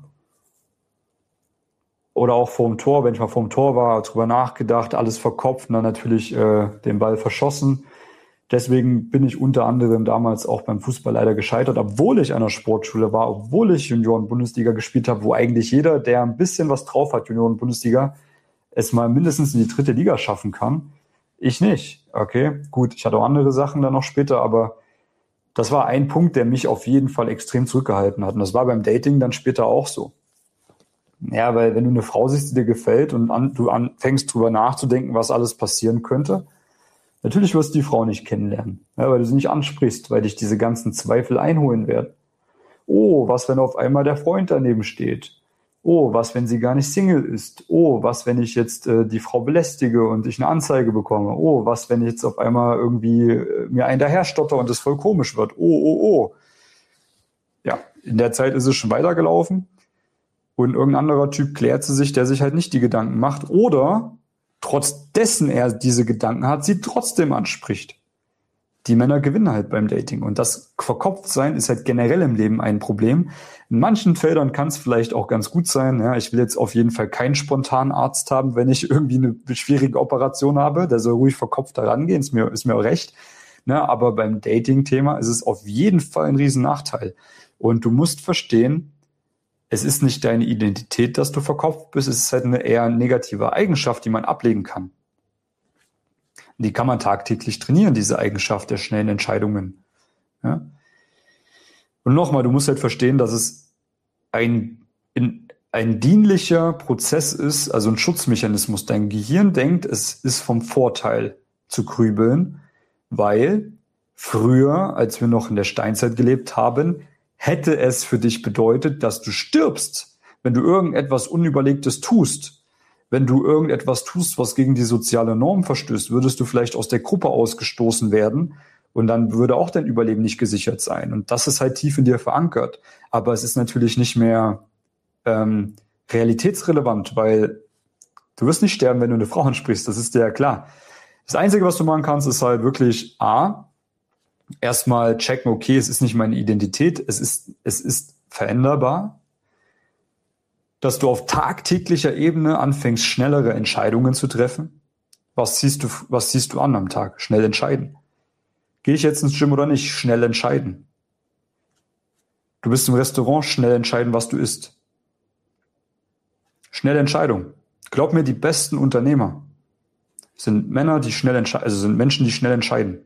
Oder auch vorm Tor, wenn ich mal vorm Tor war, drüber nachgedacht, alles verkopft und dann natürlich den Ball verschossen. Deswegen bin ich unter anderem damals auch beim Fußball leider gescheitert, obwohl ich an der Sportschule war, obwohl ich Junioren-Bundesliga gespielt habe, wo eigentlich jeder, der ein bisschen was drauf hat, Junioren-Bundesliga, es mal mindestens in die 3. Liga schaffen kann. Ich nicht. Okay, gut, ich hatte auch andere Sachen dann noch später, aber das war ein Punkt, der mich auf jeden Fall extrem zurückgehalten hat. Und das war beim Dating dann später auch so. Ja, weil wenn du eine Frau siehst, die dir gefällt und du anfängst drüber nachzudenken, was alles passieren könnte, natürlich wirst du die Frau nicht kennenlernen, ja, weil du sie nicht ansprichst, weil dich diese ganzen Zweifel einholen werden. Oh, was, wenn auf einmal der Freund daneben steht? Oh, was, wenn sie gar nicht Single ist? Oh, was, wenn ich jetzt die Frau belästige und ich eine Anzeige bekomme? Oh, was, wenn ich jetzt auf einmal irgendwie mir einen daherstotter und es voll komisch wird? Oh. Ja, in der Zeit ist es schon weitergelaufen und irgendein anderer Typ klärt sie sich, der sich halt nicht die Gedanken macht oder trotz dessen er diese Gedanken hat, sie trotzdem anspricht. Die Männer gewinnen halt beim Dating. Und das Verkopftsein ist halt generell im Leben ein Problem. In manchen Feldern kann es vielleicht auch ganz gut sein. Ja, ich will jetzt auf jeden Fall keinen spontanen Arzt haben, wenn ich irgendwie eine schwierige Operation habe. Der soll ruhig verkopft da rangehen, ist mir auch recht. Ne, aber beim Dating-Thema ist es auf jeden Fall ein Riesennachteil. Und du musst verstehen, es ist nicht deine Identität, dass du verkopft bist, es ist halt eine eher negative Eigenschaft, die man ablegen kann. Die kann man tagtäglich trainieren, diese Eigenschaft der schnellen Entscheidungen. Ja? Und nochmal, du musst halt verstehen, dass es ein dienlicher Prozess ist, also ein Schutzmechanismus. Dein Gehirn denkt, es ist vom Vorteil zu grübeln, weil früher, als wir noch in der Steinzeit gelebt haben, hätte es für dich bedeutet, dass du stirbst, wenn du irgendetwas Unüberlegtes tust. Wenn du irgendetwas tust, was gegen die soziale Norm verstößt, würdest du vielleicht aus der Gruppe ausgestoßen werden und dann würde auch dein Überleben nicht gesichert sein. Und das ist halt tief in dir verankert. Aber es ist natürlich nicht mehr realitätsrelevant, weil du wirst nicht sterben, wenn du eine Frau ansprichst. Das ist dir ja klar. Das Einzige, was du machen kannst, ist halt wirklich erstmal checken, okay, es ist nicht meine Identität, es ist veränderbar, dass du auf tagtäglicher Ebene anfängst, schnellere Entscheidungen zu treffen. Was siehst du an am Tag? Schnell entscheiden. Gehe ich jetzt ins Gym oder nicht? Schnell entscheiden. Du bist im Restaurant, schnell entscheiden, was du isst. Schnelle Entscheidung. Glaub mir, die besten Unternehmer sind Männer, die schnell entscheiden, also sind Menschen, die schnell entscheiden.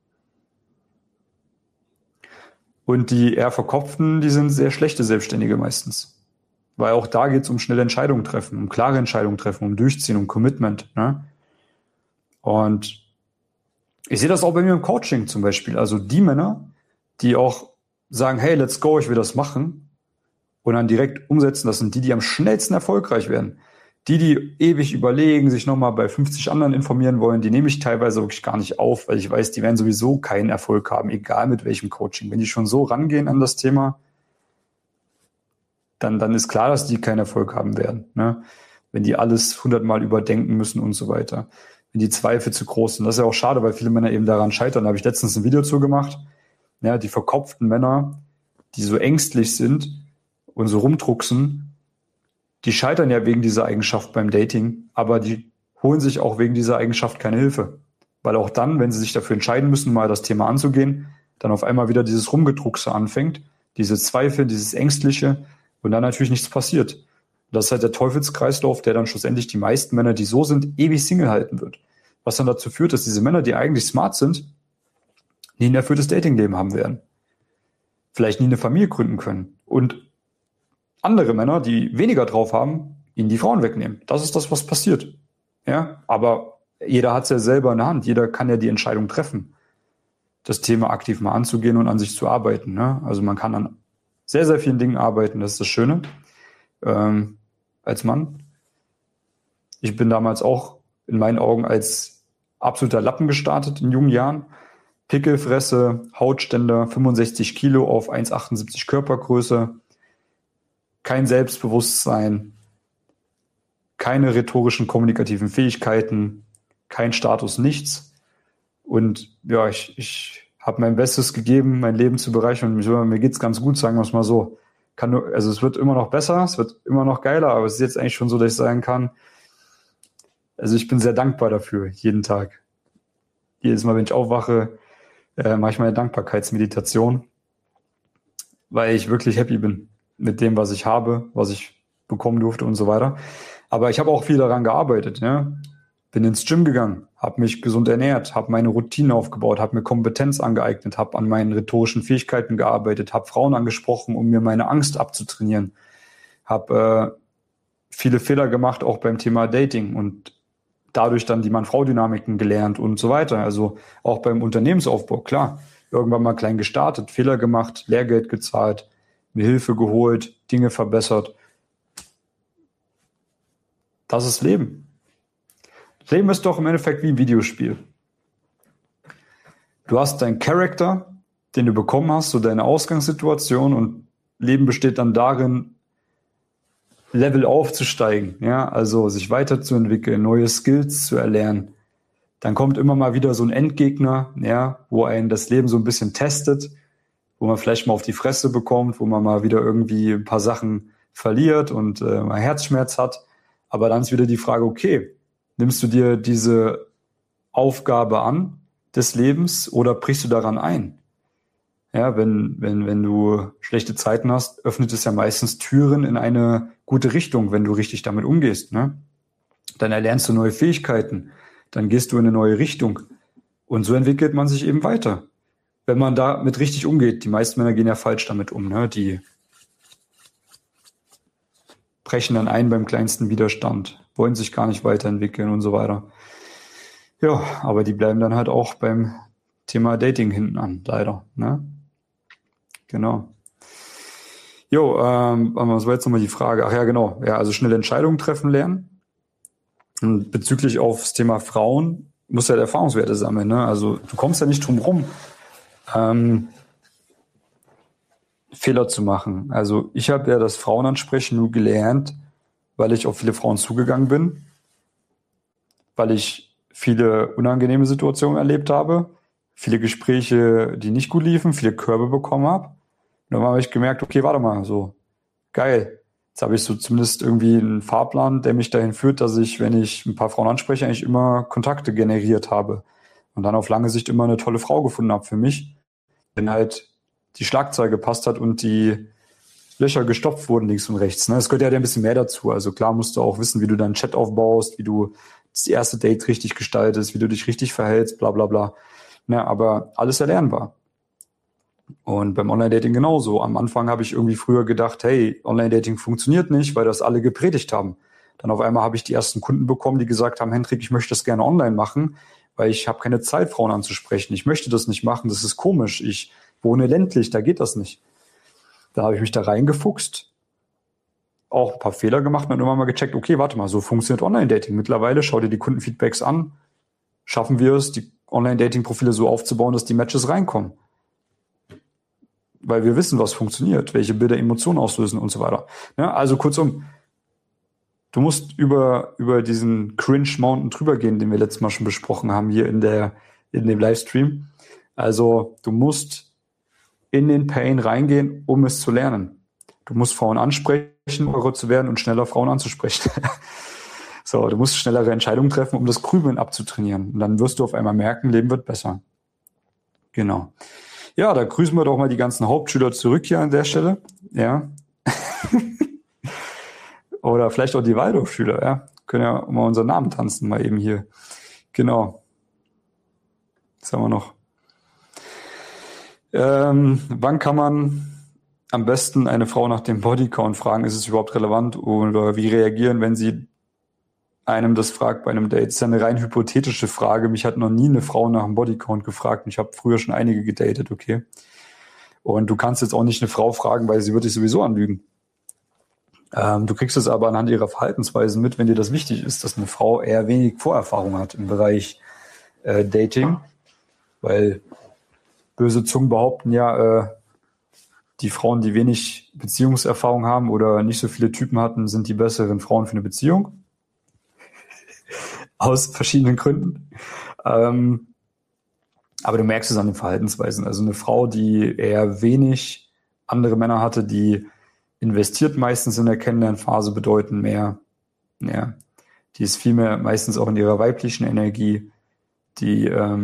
Und die eher Verkopften, die sind sehr schlechte Selbstständige meistens. Weil auch da geht es um schnelle Entscheidungen treffen, um klare Entscheidungen treffen, um Durchziehen, um Commitment. Ne? Und ich sehe das auch bei mir im Coaching zum Beispiel. Also die Männer, die auch sagen, hey, let's go, ich will das machen und dann direkt umsetzen, das sind die am schnellsten erfolgreich werden. Die ewig überlegen, sich nochmal bei 50 anderen informieren wollen, die nehme ich teilweise wirklich gar nicht auf, weil ich weiß, die werden sowieso keinen Erfolg haben, egal mit welchem Coaching. Wenn die schon so rangehen an das Thema, dann ist klar, dass die keinen Erfolg haben werden. Ne? Wenn die alles 100-mal überdenken müssen und so weiter. Wenn die Zweifel zu groß sind. Das ist ja auch schade, weil viele Männer eben daran scheitern. Da habe ich letztens ein Video zu gemacht. Ja, die verkopften Männer, die so ängstlich sind und so rumdrucksen, die scheitern ja wegen dieser Eigenschaft beim Dating, aber die holen sich auch wegen dieser Eigenschaft keine Hilfe. Weil auch dann, wenn sie sich dafür entscheiden müssen, mal das Thema anzugehen, dann auf einmal wieder dieses Rumgedruckse anfängt, diese Zweifel, dieses Ängstliche und dann natürlich nichts passiert. Und das ist halt der Teufelskreislauf, der dann schlussendlich die meisten Männer, die so sind, ewig Single halten wird. Was dann dazu führt, dass diese Männer, die eigentlich smart sind, nie ein erfülltes Datingleben haben werden. Vielleicht nie eine Familie gründen können. Und andere Männer, die weniger drauf haben, ihnen die Frauen wegnehmen. Das ist das, was passiert. Ja, aber jeder hat es ja selber in der Hand. Jeder kann ja die Entscheidung treffen, das Thema aktiv mal anzugehen und an sich zu arbeiten. Ne? Also man kann an sehr, sehr vielen Dingen arbeiten. Das ist das Schöne als Mann. Ich bin damals auch in meinen Augen als absoluter Lappen gestartet in jungen Jahren, Pickelfresse, Hautständer, 65 Kilo auf 1,78 Körpergröße, kein Selbstbewusstsein, keine rhetorischen kommunikativen Fähigkeiten, kein Status, nichts. Und ja, ich habe mein Bestes gegeben, mein Leben zu bereichern. Und mir geht's ganz gut, sagen wir es mal so. Also es wird immer noch besser, es wird immer noch geiler, aber es ist jetzt eigentlich schon so, dass ich sagen kann, also ich bin sehr dankbar dafür, jeden Tag. Jedes Mal, wenn ich aufwache, mache ich meine Dankbarkeitsmeditation, weil ich wirklich happy bin mit dem, was ich habe, was ich bekommen durfte und so weiter. Aber ich habe auch viel daran gearbeitet. Ja? Bin ins Gym gegangen, habe mich gesund ernährt, habe meine Routine aufgebaut, habe mir Kompetenz angeeignet, habe an meinen rhetorischen Fähigkeiten gearbeitet, habe Frauen angesprochen, um mir meine Angst abzutrainieren, habe viele Fehler gemacht, auch beim Thema Dating und dadurch dann die Mann-Frau-Dynamiken gelernt und so weiter. Also auch beim Unternehmensaufbau, klar, irgendwann mal klein gestartet, Fehler gemacht, Lehrgeld gezahlt, mir Hilfe geholt, Dinge verbessert. Das ist Leben. Leben ist doch im Endeffekt wie ein Videospiel. Du hast deinen Charakter, den du bekommen hast, so deine Ausgangssituation, und Leben besteht dann darin, Level aufzusteigen, ja, also sich weiterzuentwickeln, neue Skills zu erlernen. Dann kommt immer mal wieder so ein Endgegner, ja, wo einen das Leben so ein bisschen testet, wo man vielleicht mal auf die Fresse bekommt, wo man mal wieder irgendwie ein paar Sachen verliert und mal Herzschmerz hat. Aber dann ist wieder die Frage, okay, nimmst du dir diese Aufgabe an des Lebens oder brichst du daran ein? Ja, wenn du schlechte Zeiten hast, öffnet es ja meistens Türen in eine gute Richtung, wenn du richtig damit umgehst, ne? Dann erlernst du neue Fähigkeiten, dann gehst du in eine neue Richtung. Und so entwickelt man sich eben weiter. Wenn man damit richtig umgeht, die meisten Männer gehen ja falsch damit um, ne? Die brechen dann ein beim kleinsten Widerstand, wollen sich gar nicht weiterentwickeln und so weiter. Ja, aber die bleiben dann halt auch beim Thema Dating hinten an, leider, ne? Genau. Jo, was war jetzt nochmal die Frage? Ach ja, genau. Ja, also schnelle Entscheidungen treffen lernen. Und bezüglich aufs Thema Frauen, musst du halt Erfahrungswerte sammeln, ne? Also du kommst ja nicht drum rum, Fehler zu machen. Also ich habe ja das Frauenansprechen nur gelernt, weil ich auf viele Frauen zugegangen bin, weil ich viele unangenehme Situationen erlebt habe, viele Gespräche, die nicht gut liefen, viele Körbe bekommen habe. Und dann habe ich gemerkt, okay, warte mal, so geil. Jetzt habe ich so zumindest irgendwie einen Fahrplan, der mich dahin führt, dass ich, wenn ich ein paar Frauen anspreche, eigentlich immer Kontakte generiert habe. Und dann auf lange Sicht immer eine tolle Frau gefunden habe für mich, wenn halt die Schlagzahl gepasst hat und die Löcher gestopft wurden links und rechts. Ne? Es gehört ja ein bisschen mehr dazu. Also klar musst du auch wissen, wie du deinen Chat aufbaust, wie du das erste Date richtig gestaltest, wie du dich richtig verhältst, bla bla bla. Ja, aber alles erlernbar. Und beim Online-Dating genauso. Am Anfang habe ich irgendwie früher gedacht, hey, Online-Dating funktioniert nicht, weil das alle gepredigt haben. Dann auf einmal habe ich die ersten Kunden bekommen, die gesagt haben, Hendrik, ich möchte das gerne online machen, weil ich habe keine Zeit, Frauen anzusprechen. Ich möchte das nicht machen, das ist komisch. Ich wohne ländlich, da geht das nicht. Da habe ich mich da reingefuchst, auch ein paar Fehler gemacht und dann immer mal gecheckt, okay, warte mal, so funktioniert Online-Dating. Mittlerweile schau dir die Kundenfeedbacks an, schaffen wir es, die Online-Dating-Profile so aufzubauen, dass die Matches reinkommen. Weil wir wissen, was funktioniert, welche Bilder Emotionen auslösen und so weiter. Ja, also kurzum, du musst über diesen Cringe-Mountain drüber gehen, den wir letztes Mal schon besprochen haben hier in dem Livestream. Also du musst in den Pain reingehen, um es zu lernen. Du musst Frauen ansprechen, um zu werden und schneller Frauen anzusprechen. So, du musst schnellere Entscheidungen treffen, um das Grübeln abzutrainieren. Und dann wirst du auf einmal merken, Leben wird besser. Genau. Ja, da grüßen wir doch mal die ganzen Hauptschüler zurück hier an der Stelle. Ja. Oder vielleicht auch die Waldorfschüler, ja. Können ja mal unseren Namen tanzen, mal eben hier. Genau. Was haben wir noch? Wann kann man am besten eine Frau nach dem Bodycount fragen? Ist es überhaupt relevant? Oder wie reagieren, wenn sie einem das fragt bei einem Date? Das ist ja eine rein hypothetische Frage. Mich hat noch nie eine Frau nach dem Bodycount gefragt. Ich habe früher schon einige gedatet, okay? Und du kannst jetzt auch nicht eine Frau fragen, weil sie wird dich sowieso anlügen. Du kriegst es aber anhand ihrer Verhaltensweisen mit, wenn dir das wichtig ist, dass eine Frau eher wenig Vorerfahrung hat im Bereich Dating. Weil böse Zungen behaupten ja, die Frauen, die wenig Beziehungserfahrung haben oder nicht so viele Typen hatten, sind die besseren Frauen für eine Beziehung. Aus verschiedenen Gründen. Aber du merkst es an den Verhaltensweisen. Also eine Frau, die eher wenig andere Männer hatte, die investiert meistens in der Kennenlernphase, bedeuten mehr. Ja. Die ist viel mehr meistens auch in ihrer weiblichen Energie. Die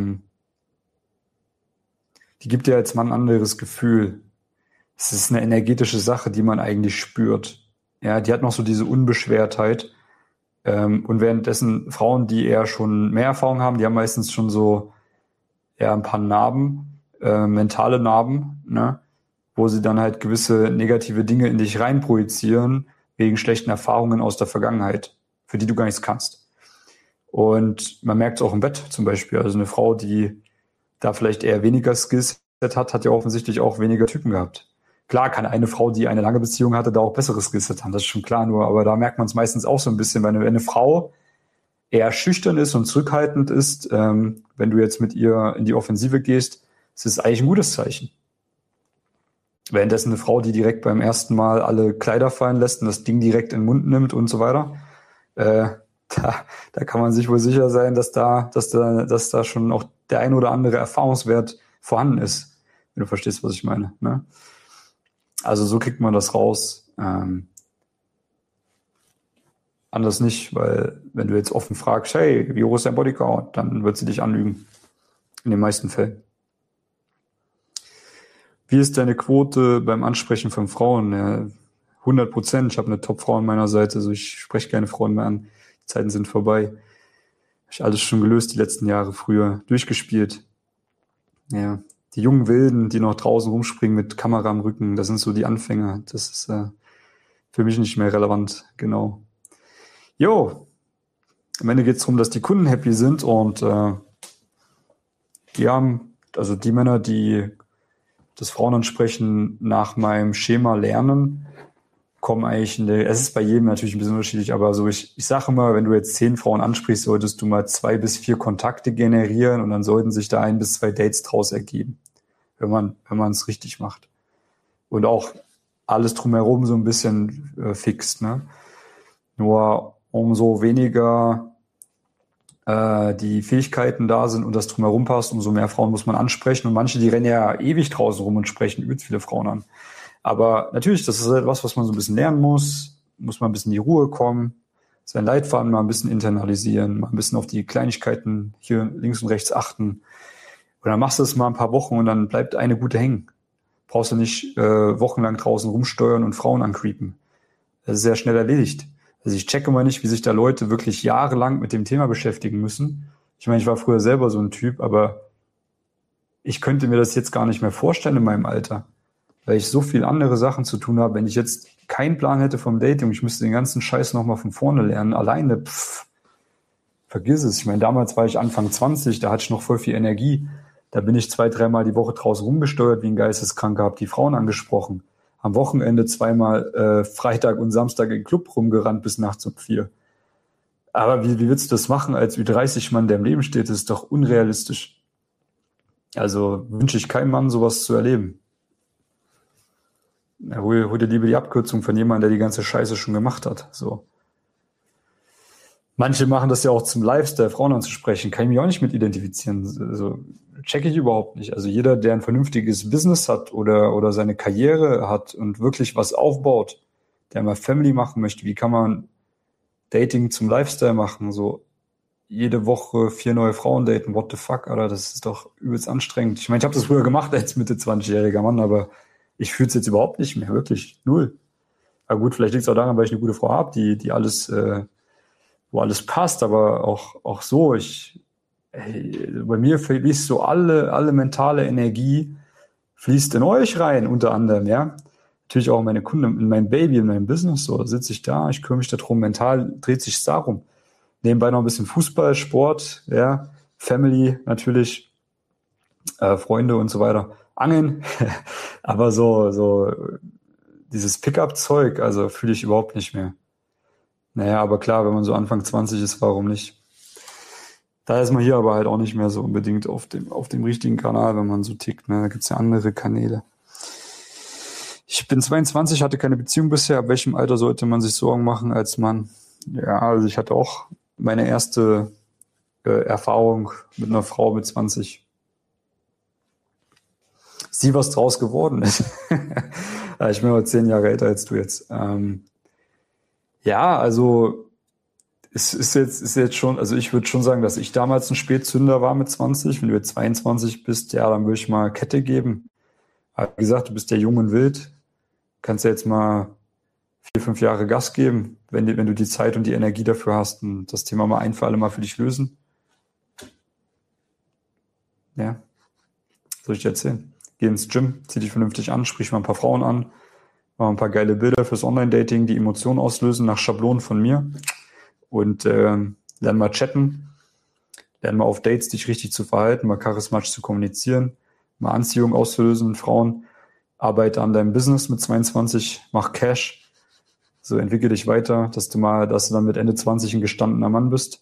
gibt dir als Mann ein anderes Gefühl. Es ist eine energetische Sache, die man eigentlich spürt. Ja, die hat noch so diese Unbeschwertheit. Und währenddessen Frauen, die eher schon mehr Erfahrung haben, die haben meistens schon so ein paar Narben, mentale Narben, ne, wo sie dann halt gewisse negative Dinge in dich reinprojizieren, wegen schlechten Erfahrungen aus der Vergangenheit, für die du gar nichts kannst. Und man merkt es auch im Bett zum Beispiel. Also eine Frau, die da vielleicht eher weniger Skillset hat ja offensichtlich auch weniger Typen gehabt. Klar kann eine Frau, die eine lange Beziehung hatte, da auch besseres Skillset haben, das ist schon klar, nur, aber da merkt man es meistens auch so ein bisschen, weil eine Frau eher schüchtern ist und zurückhaltend ist, wenn du jetzt mit ihr in die Offensive gehst, ist es eigentlich ein gutes Zeichen. Währenddessen eine Frau, die direkt beim ersten Mal alle Kleider fallen lässt und das Ding direkt in den Mund nimmt und so weiter, da kann man sich wohl sicher sein, dass da schon auch der ein oder andere Erfahrungswert vorhanden ist, wenn du verstehst, was ich meine. Ne? Also so kriegt man das raus. Anders nicht, weil wenn du jetzt offen fragst, hey, wie hoch ist dein Bodycount, dann wird sie dich anlügen. In den meisten Fällen. Wie ist deine Quote beim Ansprechen von Frauen? Ja, 100%. Ich habe eine Top-Frau an meiner Seite, also ich spreche keine Frauen mehr an. Die Zeiten sind vorbei. Habe ich alles schon gelöst die letzten Jahre früher. Durchgespielt. Ja, die jungen Wilden, die noch draußen rumspringen mit Kamera am Rücken, das sind so die Anfänger. Das ist für mich nicht mehr relevant, genau. Jo, am Ende geht es darum, dass die Kunden happy sind und die haben, also die Männer, die das Frauenansprechen nach meinem Schema lernen, kommen eigentlich es ist bei jedem natürlich ein bisschen unterschiedlich, aber so ich sage immer, wenn du jetzt 10 Frauen ansprichst, solltest du mal 2 bis 4 Kontakte generieren und dann sollten sich da 1 bis 2 Dates draus ergeben, wenn man es richtig macht. Und auch alles drumherum so ein bisschen fixt, ne? Nur umso weniger die Fähigkeiten da sind und das drumherum passt, umso mehr Frauen muss man ansprechen. Und manche, die rennen ja ewig draußen rum und sprechen übelst viele Frauen an. Aber natürlich, das ist etwas, was man so ein bisschen lernen muss man ein bisschen in die Ruhe kommen, seinen Leitfaden mal ein bisschen internalisieren, mal ein bisschen auf die Kleinigkeiten hier links und rechts achten. Und dann machst du es mal ein paar Wochen und dann bleibt eine gute hängen. Brauchst du nicht wochenlang draußen rumsteuern und Frauen ancreepen. Das ist sehr schnell erledigt. Also ich checke mal nicht, wie sich da Leute wirklich jahrelang mit dem Thema beschäftigen müssen. Ich meine, ich war früher selber so ein Typ, aber ich könnte mir das jetzt gar nicht mehr vorstellen in meinem Alter, weil ich so viel andere Sachen zu tun habe. Wenn ich jetzt keinen Plan hätte vom Dating, ich müsste den ganzen Scheiß nochmal von vorne lernen, alleine, vergiss es. Ich meine, damals war ich Anfang 20, da hatte ich noch voll viel Energie. Da bin ich 2-3 Mal die Woche draußen rumgesteuert wie ein Geisteskranker, habe die Frauen angesprochen. Am Wochenende 2-mal Freitag und Samstag in den Club rumgerannt bis nachts um 4. Aber wie willst du das machen als Ü30-Mann, der im Leben steht? Das ist doch unrealistisch. Also wünsche ich keinem Mann, sowas zu erleben. Hol dir lieber die Abkürzung von jemandem, der die ganze Scheiße schon gemacht hat. So. Manche machen das ja auch zum Lifestyle, Frauen anzusprechen. Kann ich mich auch nicht mit identifizieren. Also, checke ich überhaupt nicht. Also jeder, der ein vernünftiges Business hat oder seine Karriere hat und wirklich was aufbaut, der mal Family machen möchte, wie kann man Dating zum Lifestyle machen? So jede Woche 4 neue Frauen daten, what the fuck, Alter, das ist doch übelst anstrengend. Ich meine, ich habe das früher gemacht als Mitte 20-jähriger Mann, aber ich fühle es jetzt überhaupt nicht mehr, wirklich, 0. Aber gut, vielleicht liegt es auch daran, weil ich eine gute Frau habe, die alles, wo alles passt, aber auch so, bei mir fließt so alle mentale Energie fließt in euch rein, unter anderem, ja. Natürlich auch in meine Kunden, in mein Baby, in meinem Business, so sitze ich da, ich kümmere mich darum, mental dreht sich darum. Nebenbei noch ein bisschen Fußball, Sport, ja, Family natürlich, Freunde und so weiter, Angeln, aber so dieses Pickup-Zeug, also fühle ich überhaupt nicht mehr. Naja, aber klar, wenn man so Anfang 20 ist, warum nicht? Da ist man hier aber halt auch nicht mehr so unbedingt auf dem richtigen Kanal, wenn man so tickt. Ne? Da gibt's ja andere Kanäle. Ich bin 22, hatte keine Beziehung bisher. Ab welchem Alter sollte man sich Sorgen machen als Mann? Ja, also ich hatte auch meine erste Erfahrung mit einer Frau mit 20. Sie, was draus geworden ist. Ich bin aber 10 Jahre älter als du jetzt. Ja, also es ist jetzt schon, also ich würde schon sagen, dass ich damals ein Spätzünder war mit 20. Wenn du jetzt 22 bist, ja, dann würde ich mal Kette geben. Aber wie gesagt, du bist ja jung und wild. Kannst ja jetzt mal 4, 5 Jahre Gas geben, wenn du die Zeit und die Energie dafür hast und das Thema mal ein für alle Mal für dich lösen. Ja, soll ich dir erzählen? Geh ins Gym, zieh dich vernünftig an, sprich mal ein paar Frauen an, mach ein paar geile Bilder fürs Online-Dating, die Emotionen auslösen nach Schablonen von mir und lern mal chatten, lern mal auf Dates dich richtig zu verhalten, mal charismatisch zu kommunizieren, mal Anziehung auszulösen mit Frauen, arbeite an deinem Business mit 22, mach Cash, so entwickel dich weiter, dass du dann mit Ende 20 ein gestandener Mann bist,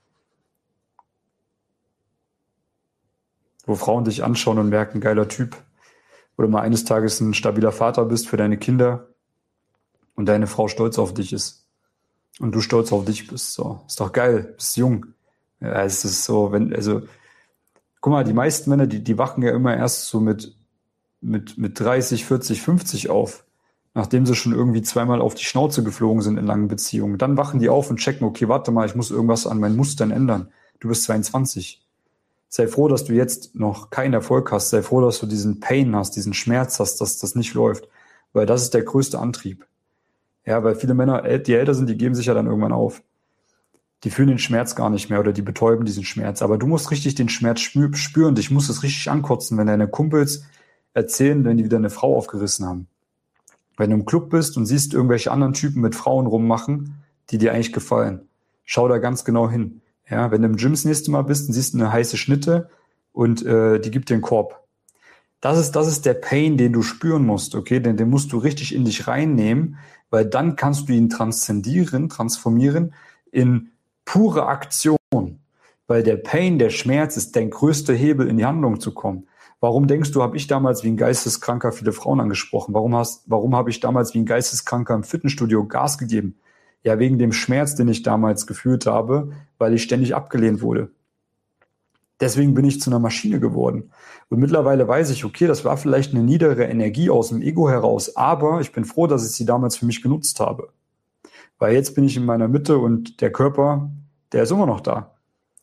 wo Frauen dich anschauen und merken, geiler Typ. Oder mal eines Tages ein stabiler Vater bist für deine Kinder und deine Frau stolz auf dich ist. Und du stolz auf dich bist. So, ist doch geil, bist jung. Ja, es ist so, guck mal, die meisten Männer, die wachen ja immer erst so mit 30, 40, 50 auf, nachdem sie schon irgendwie zweimal auf die Schnauze geflogen sind in langen Beziehungen. Dann wachen die auf und checken, okay, warte mal, ich muss irgendwas an meinen Mustern ändern. Du bist 22. Sei froh, dass du jetzt noch keinen Erfolg hast. Sei froh, dass du diesen Pain hast, diesen Schmerz hast, dass das nicht läuft. Weil das ist der größte Antrieb. Ja, weil viele Männer, die älter sind, die geben sich ja dann irgendwann auf. Die fühlen den Schmerz gar nicht mehr oder die betäuben diesen Schmerz. Aber du musst richtig den Schmerz spüren. Dich muss es richtig ankotzen, wenn deine Kumpels erzählen, wenn die wieder eine Frau aufgerissen haben. Wenn du im Club bist und siehst irgendwelche anderen Typen mit Frauen rummachen, die dir eigentlich gefallen. Schau da ganz genau hin. Ja, wenn du im Gym das nächste Mal bist und siehst eine heiße Schnitte und die gibt dir einen Korb. Das ist der Pain, den du spüren musst, okay? Den musst du richtig in dich reinnehmen, weil dann kannst du ihn transformieren in pure Aktion. Weil der Pain, der Schmerz ist dein größter Hebel, in die Handlung zu kommen. Warum denkst du, habe ich damals wie ein Geisteskranker viele Frauen angesprochen? Warum habe ich damals wie ein Geisteskranker im Fitnessstudio Gas gegeben? Ja, wegen dem Schmerz, den ich damals gefühlt habe, weil ich ständig abgelehnt wurde. Deswegen bin ich zu einer Maschine geworden. Und mittlerweile weiß ich, okay, das war vielleicht eine niedere Energie aus dem Ego heraus, aber ich bin froh, dass ich sie damals für mich genutzt habe. Weil jetzt bin ich in meiner Mitte und der Körper, der ist immer noch da.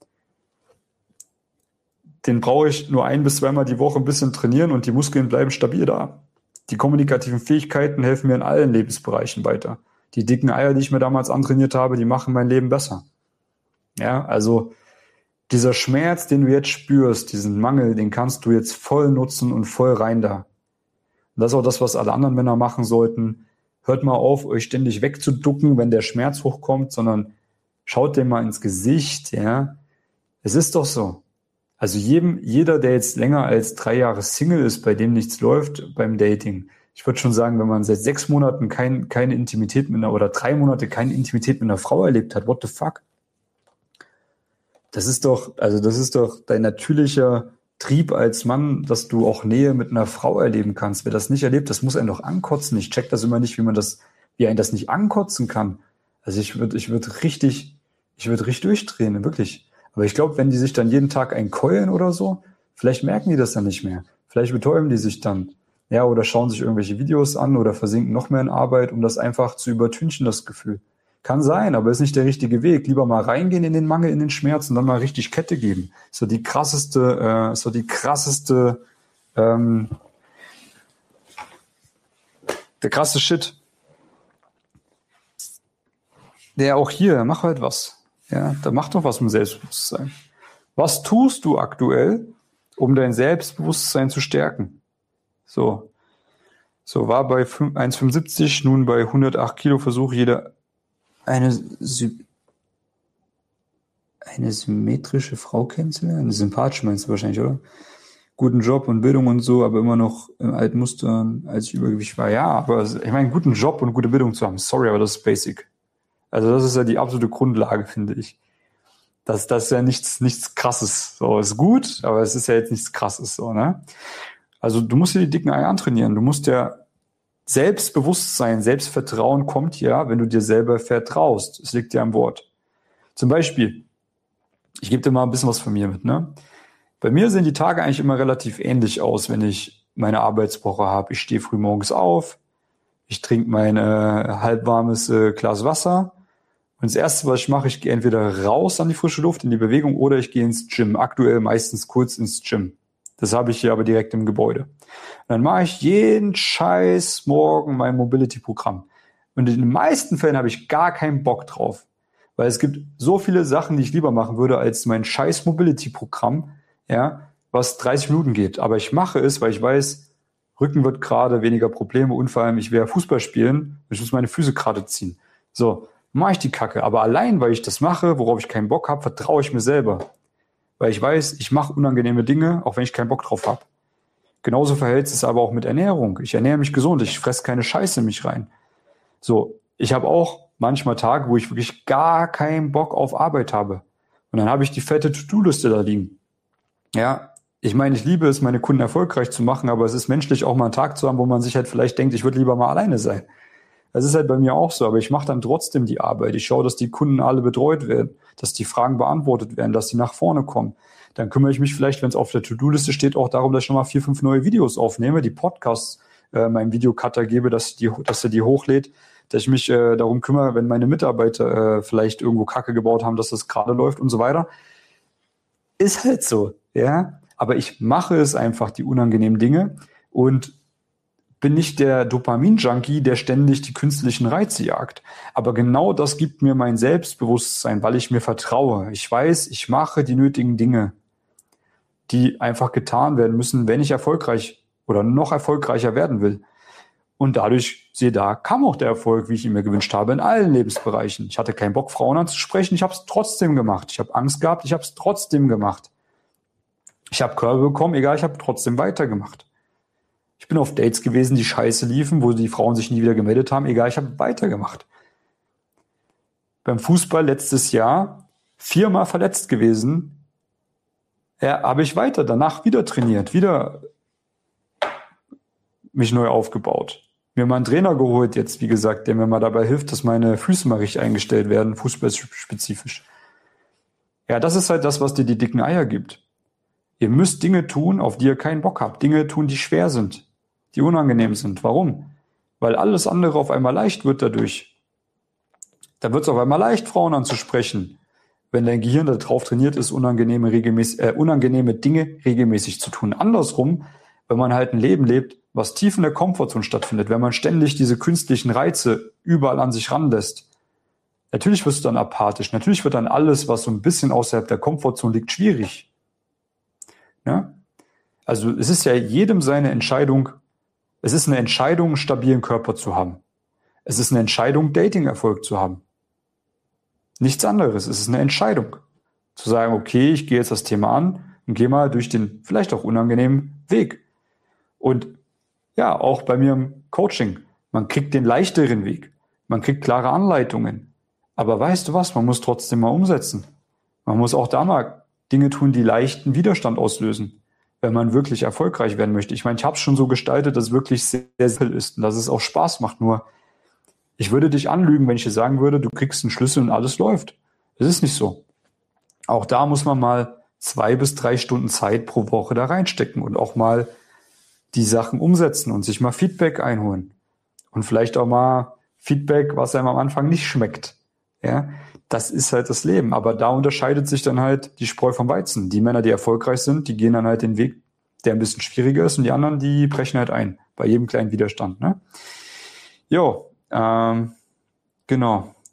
Den brauche ich nur 1- bis 2-mal die Woche ein bisschen trainieren und die Muskeln bleiben stabil da. Die kommunikativen Fähigkeiten helfen mir in allen Lebensbereichen weiter. Die dicken Eier, die ich mir damals antrainiert habe, die machen mein Leben besser. Ja, also dieser Schmerz, den du jetzt spürst, diesen Mangel, den kannst du jetzt voll nutzen und voll rein da. Und das ist auch das, was alle anderen Männer machen sollten. Hört mal auf, euch ständig wegzuducken, wenn der Schmerz hochkommt, sondern schaut dem mal ins Gesicht, ja. Es ist doch so. Also jeder, der jetzt länger als 3 Jahre Single ist, bei dem nichts läuft beim Dating, ich würde schon sagen, wenn man seit 6 Monaten keine Intimität oder 3 Monate keine Intimität mit einer Frau erlebt hat, what the fuck? Das ist doch dein natürlicher Trieb als Mann, dass du auch Nähe mit einer Frau erleben kannst. Wer das nicht erlebt, das muss einen doch ankotzen. Ich check das immer nicht, wie einen das nicht ankotzen kann. Also ich würde richtig durchdrehen, wirklich. Aber ich glaube, wenn die sich dann jeden Tag einkeulen oder so, vielleicht merken die das dann nicht mehr. Vielleicht betäuben die sich dann. Ja, oder schauen sich irgendwelche Videos an oder versinken noch mehr in Arbeit, um das einfach zu übertünchen, das Gefühl. Kann sein, aber ist nicht der richtige Weg. Lieber mal reingehen in den Mangel, in den Schmerz und dann mal richtig Kette geben. Der krasse Shit. Der auch hier, mach halt was. Ja, da mach doch was mit Selbstbewusstsein. Was tust du aktuell, um dein Selbstbewusstsein zu stärken? So war bei 1,75, nun bei 108 Kilo, versuche jeder eine symmetrische Frau kennenzulernen. Eine sympathische meinst du wahrscheinlich, oder? Guten Job und Bildung und so, aber immer noch im alten Muster, als ich übergewichtig war. Ja, aber ich meine, guten Job und gute Bildung zu haben. Sorry, aber das ist basic. Also das ist ja die absolute Grundlage, finde ich. Das ist ja nichts Krasses. So, ist gut, aber es ist ja jetzt nichts Krasses, so, ne? Also du musst dir die dicken Eier antrainieren. Du musst ja Selbstbewusstsein, Selbstvertrauen kommt ja, wenn du dir selber vertraust. Es liegt ja am Wort. Zum Beispiel, ich gebe dir mal ein bisschen was von mir mit, ne? Bei mir sehen die Tage eigentlich immer relativ ähnlich aus, wenn ich meine Arbeitswoche habe. Ich stehe früh morgens auf, ich trinke mein halbwarmes Glas Wasser. Und das Erste, was ich mache, ich gehe entweder raus an die frische Luft, in die Bewegung, oder ich gehe ins Gym. Aktuell meistens kurz ins Gym. Das habe ich hier aber direkt im Gebäude. Und dann mache ich jeden Scheiß morgen mein Mobility-Programm. Und in den meisten Fällen habe ich gar keinen Bock drauf. Weil es gibt so viele Sachen, die ich lieber machen würde, als mein scheiß Mobility-Programm, ja, was 30 Minuten geht. Aber ich mache es, weil ich weiß, Rücken wird gerade, weniger Probleme und vor allem, ich werde Fußball spielen, ich muss meine Füße gerade ziehen. So, mache ich die Kacke. Aber allein, weil ich das mache, worauf ich keinen Bock habe, vertraue ich mir selber. Weil ich weiß, ich mache unangenehme Dinge, auch wenn ich keinen Bock drauf habe. Genauso verhält es aber auch mit Ernährung. Ich ernähre mich gesund, ich fresse keine Scheiße in mich rein. So, ich habe auch manchmal Tage, wo ich wirklich gar keinen Bock auf Arbeit habe. Und dann habe ich die fette To-Do-Liste da liegen. Ja, ich meine, ich liebe es, meine Kunden erfolgreich zu machen, aber es ist menschlich auch mal einen Tag zu haben, wo man sich halt vielleicht denkt, ich würde lieber mal alleine sein. Das ist halt bei mir auch so, aber ich mache dann trotzdem die Arbeit. Ich schaue, dass die Kunden alle betreut werden, dass die Fragen beantwortet werden, dass sie nach vorne kommen. Dann kümmere ich mich vielleicht, wenn es auf der To-Do-Liste steht, auch darum, dass ich nochmal 4, 5 neue Videos aufnehme, die Podcasts meinem Videocutter gebe, dass er die hochlädt, dass ich mich darum kümmere, wenn meine Mitarbeiter vielleicht irgendwo Kacke gebaut haben, dass das gerade läuft und so weiter. Ist halt so, ja. Aber ich mache es einfach, die unangenehmen Dinge, und bin nicht der Dopamin-Junkie, der ständig die künstlichen Reize jagt. Aber genau das gibt mir mein Selbstbewusstsein, weil ich mir vertraue. Ich weiß, ich mache die nötigen Dinge, die einfach getan werden müssen, wenn ich erfolgreich oder noch erfolgreicher werden will. Und dadurch, siehe da, kam auch der Erfolg, wie ich ihn mir gewünscht habe, in allen Lebensbereichen. Ich hatte keinen Bock, Frauen anzusprechen, ich habe es trotzdem gemacht. Ich habe Angst gehabt, ich habe es trotzdem gemacht. Ich habe Körbe bekommen, egal, ich habe trotzdem weitergemacht. Ich bin auf Dates gewesen, die scheiße liefen, wo die Frauen sich nie wieder gemeldet haben. Egal, ich habe weitergemacht. Beim Fußball letztes Jahr 4-mal verletzt gewesen. Ja, habe ich weiter, danach wieder trainiert, wieder mich neu aufgebaut. Mir mal einen Trainer geholt jetzt, wie gesagt, der mir mal dabei hilft, dass meine Füße mal richtig eingestellt werden, fußballspezifisch. Ja, das ist halt das, was dir die dicken Eier gibt. Ihr müsst Dinge tun, auf die ihr keinen Bock habt. Dinge tun, die schwer sind, die unangenehm sind. Warum? Weil alles andere auf einmal leicht wird dadurch. Da wird es auf einmal leicht, Frauen anzusprechen, wenn dein Gehirn darauf trainiert ist, unangenehme Dinge regelmäßig zu tun. Andersrum, wenn man halt ein Leben lebt, was tief in der Komfortzone stattfindet, wenn man ständig diese künstlichen Reize überall an sich ranlässt, natürlich wirst du dann apathisch. Natürlich wird dann alles, was so ein bisschen außerhalb der Komfortzone liegt, schwierig. Ja? Also es ist ja jedem seine Entscheidung. Es ist eine Entscheidung, einen stabilen Körper zu haben. Es ist eine Entscheidung, Dating-Erfolg zu haben. Nichts anderes. Es ist eine Entscheidung. Zu sagen, okay, ich gehe jetzt das Thema an und gehe mal durch den vielleicht auch unangenehmen Weg. Und ja, auch bei mir im Coaching. Man kriegt den leichteren Weg. Man kriegt klare Anleitungen. Aber weißt du was? Man muss trotzdem mal umsetzen. Man muss auch da mal Dinge tun, die leichten Widerstand auslösen, wenn man wirklich erfolgreich werden möchte. Ich meine, ich habe es schon so gestaltet, dass es wirklich sehr, sehr simpel ist und dass es auch Spaß macht. Nur, ich würde dich anlügen, wenn ich dir sagen würde, du kriegst einen Schlüssel und alles läuft. Das ist nicht so. Auch da muss man mal 2 bis 3 Stunden Zeit pro Woche da reinstecken und auch mal die Sachen umsetzen und sich mal Feedback einholen. Und vielleicht auch mal Feedback, was einem am Anfang nicht schmeckt. Ja, das ist halt das Leben. Aber da unterscheidet sich dann halt die Spreu vom Weizen. Die Männer, die erfolgreich sind, die gehen dann halt den Weg, der ein bisschen schwieriger ist, und die anderen, die brechen halt ein. Bei jedem kleinen Widerstand. Ne? Jo, genau.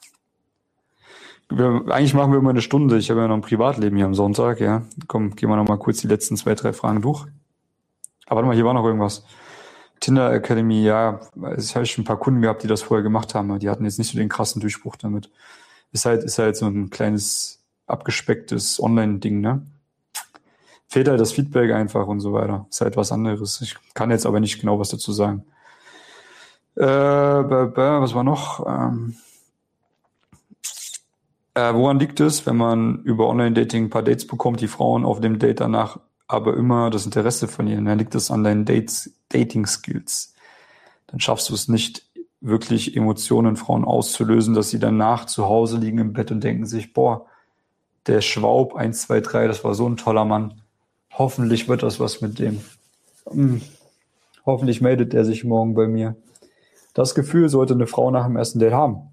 Eigentlich machen wir immer eine Stunde. Ich habe ja noch ein Privatleben hier am Sonntag. Ja, komm, gehen wir noch mal kurz die letzten 2, 3 Fragen durch. Aber warte mal, hier war noch irgendwas. Tinder Academy, ja, ich habe schon ein paar Kunden gehabt, die das vorher gemacht haben. Die hatten jetzt nicht so den krassen Durchbruch damit. Ist halt so ein kleines, abgespecktes Online-Ding, ne? Fehlt halt das Feedback einfach und so weiter. Ist halt was anderes. Ich kann jetzt aber nicht genau was dazu sagen. Was war noch? Woran liegt es, wenn man über Online-Dating ein paar Dates bekommt, die Frauen auf dem Date danach aber immer das Interesse verlieren? Dann liegt es an deinen Dating-Skills. Dann schaffst du es nicht, wirklich Emotionen in Frauen auszulösen, dass sie danach zu Hause liegen im Bett und denken sich, boah, der Schwaub 1, 2, 3, das war so ein toller Mann. Hoffentlich wird das was mit dem. Hoffentlich meldet er sich morgen bei mir. Das Gefühl sollte eine Frau nach dem ersten Date haben.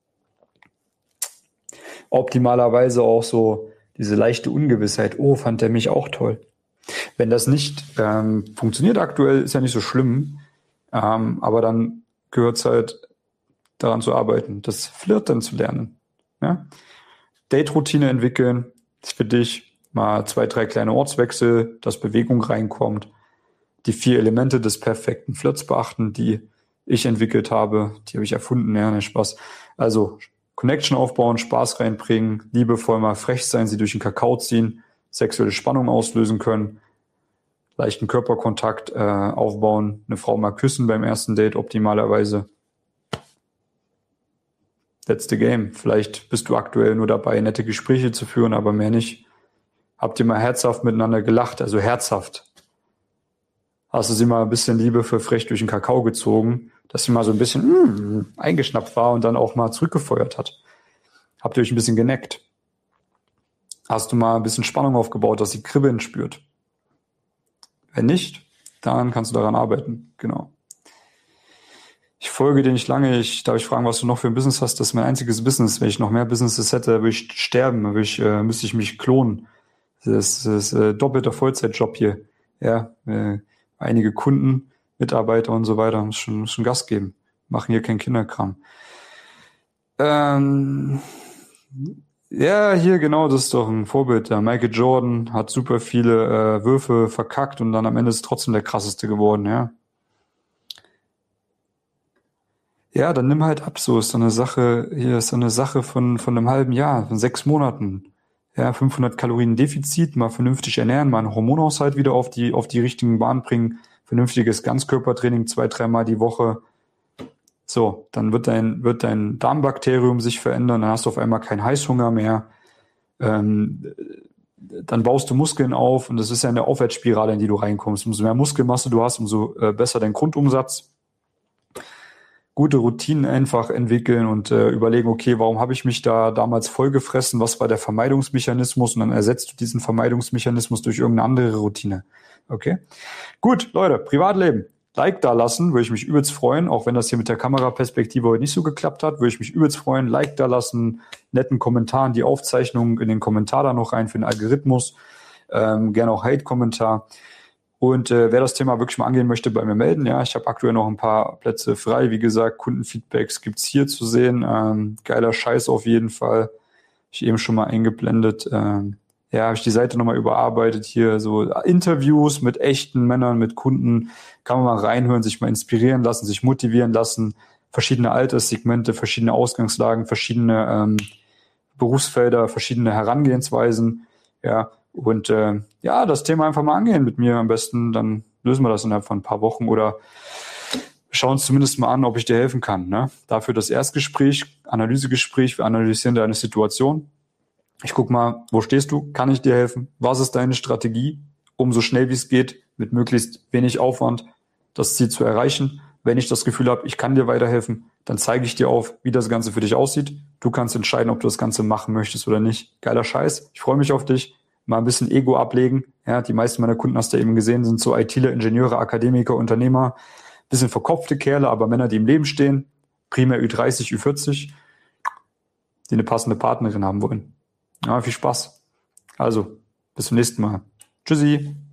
Optimalerweise auch so diese leichte Ungewissheit. Oh, fand der mich auch toll. Wenn das nicht funktioniert aktuell, ist ja nicht so schlimm. Aber dann gehört es halt daran zu arbeiten, das Flirten zu lernen. Ja? Date-Routine entwickeln, ist für dich mal 2, 3 kleine Ortswechsel, dass Bewegung reinkommt. Die 4 Elemente des perfekten Flirts beachten, die ich entwickelt habe, die habe ich erfunden, ja, ne, Spaß. Also Connection aufbauen, Spaß reinbringen, liebevoll mal frech sein, sie durch den Kakao ziehen, sexuelle Spannung auslösen können, leichten Körperkontakt aufbauen, eine Frau mal küssen beim ersten Date optimalerweise. That's the game. Vielleicht bist du aktuell nur dabei, nette Gespräche zu führen, aber mehr nicht. Habt ihr mal herzhaft miteinander gelacht, also herzhaft? Hast du sie mal ein bisschen liebevoll frech durch den Kakao gezogen, dass sie mal so ein bisschen eingeschnappt war und dann auch mal zurückgefeuert hat? Habt ihr euch ein bisschen geneckt? Hast du mal ein bisschen Spannung aufgebaut, dass sie Kribbeln spürt? Wenn nicht, dann kannst du daran arbeiten. Genau. Ich folge dir nicht lange. Darf ich fragen, was du noch für ein Business hast? Das ist mein einziges Business. Wenn ich noch mehr Businesses hätte, würde ich sterben. Müsste ich mich klonen. Das ist doppelter Vollzeitjob hier. Ja, einige Kunden, Mitarbeiter und so weiter. Muss schon Gas geben. Machen hier keinen Kinderkram. Ja, hier genau, das ist doch ein Vorbild. Der Michael Jordan hat super viele Würfe verkackt und dann am Ende ist trotzdem der krasseste geworden, ja. Ja, dann nimm halt ab, so ist so eine Sache, hier ist so eine Sache von einem halben Jahr, von 6 Monaten. Ja, 500 Kalorien Defizit, mal vernünftig ernähren, mal einen Hormonhaushalt wieder auf die richtigen Bahn bringen, vernünftiges Ganzkörpertraining 2, 3 Mal die Woche. So, dann wird dein Darmbakterium sich verändern, dann hast du auf einmal keinen Heißhunger mehr. Dann baust du Muskeln auf und das ist ja eine Aufwärtsspirale, in die du reinkommst. Umso mehr Muskelmasse du hast, umso besser dein Grundumsatz. Gute Routinen einfach entwickeln und überlegen, okay, warum habe ich mich da damals vollgefressen? Was war der Vermeidungsmechanismus? Und dann ersetzt du diesen Vermeidungsmechanismus durch irgendeine andere Routine. Okay? Gut, Leute, Privatleben. Like da lassen, würde ich mich übelst freuen, auch wenn das hier mit der Kameraperspektive heute nicht so geklappt hat, würde ich mich übelst freuen. Like da lassen, netten Kommentaren, die Aufzeichnung in den Kommentar da noch rein für den Algorithmus. Gerne auch Hate-Kommentar. Und wer das Thema wirklich mal angehen möchte, bei mir melden. Ja, ich habe aktuell noch ein paar Plätze frei. Wie gesagt, Kundenfeedbacks gibt's hier zu sehen. Geiler Scheiß auf jeden Fall. Hab ich eben schon mal eingeblendet. Ja, habe ich die Seite nochmal überarbeitet. Hier so Interviews mit echten Männern, mit Kunden. Kann man mal reinhören, sich mal inspirieren lassen, sich motivieren lassen. Verschiedene Alterssegmente, verschiedene Ausgangslagen, verschiedene Berufsfelder, verschiedene Herangehensweisen. Ja, und ja, das Thema einfach mal angehen mit mir am besten. Dann lösen wir das innerhalb von ein paar Wochen oder schauen uns zumindest mal an, ob ich dir helfen kann. Ne? Dafür das Erstgespräch, Analysegespräch. Wir analysieren deine Situation. Ich guck mal, wo stehst du? Kann ich dir helfen? Was ist deine Strategie, um so schnell wie es geht, mit möglichst wenig Aufwand das Ziel zu erreichen? Wenn ich das Gefühl habe, ich kann dir weiterhelfen, dann zeige ich dir auf, wie das Ganze für dich aussieht. Du kannst entscheiden, ob du das Ganze machen möchtest oder nicht. Geiler Scheiß. Ich freue mich auf dich. Mal ein bisschen Ego ablegen. Ja, die meisten meiner Kunden, hast du eben gesehen, sind so ITler, Ingenieure, Akademiker, Unternehmer. Bisschen verkopfte Kerle, aber Männer, die im Leben stehen. Primär Ü30, Ü40, die eine passende Partnerin haben wollen. Ja, viel Spaß. Also, bis zum nächsten Mal. Tschüssi.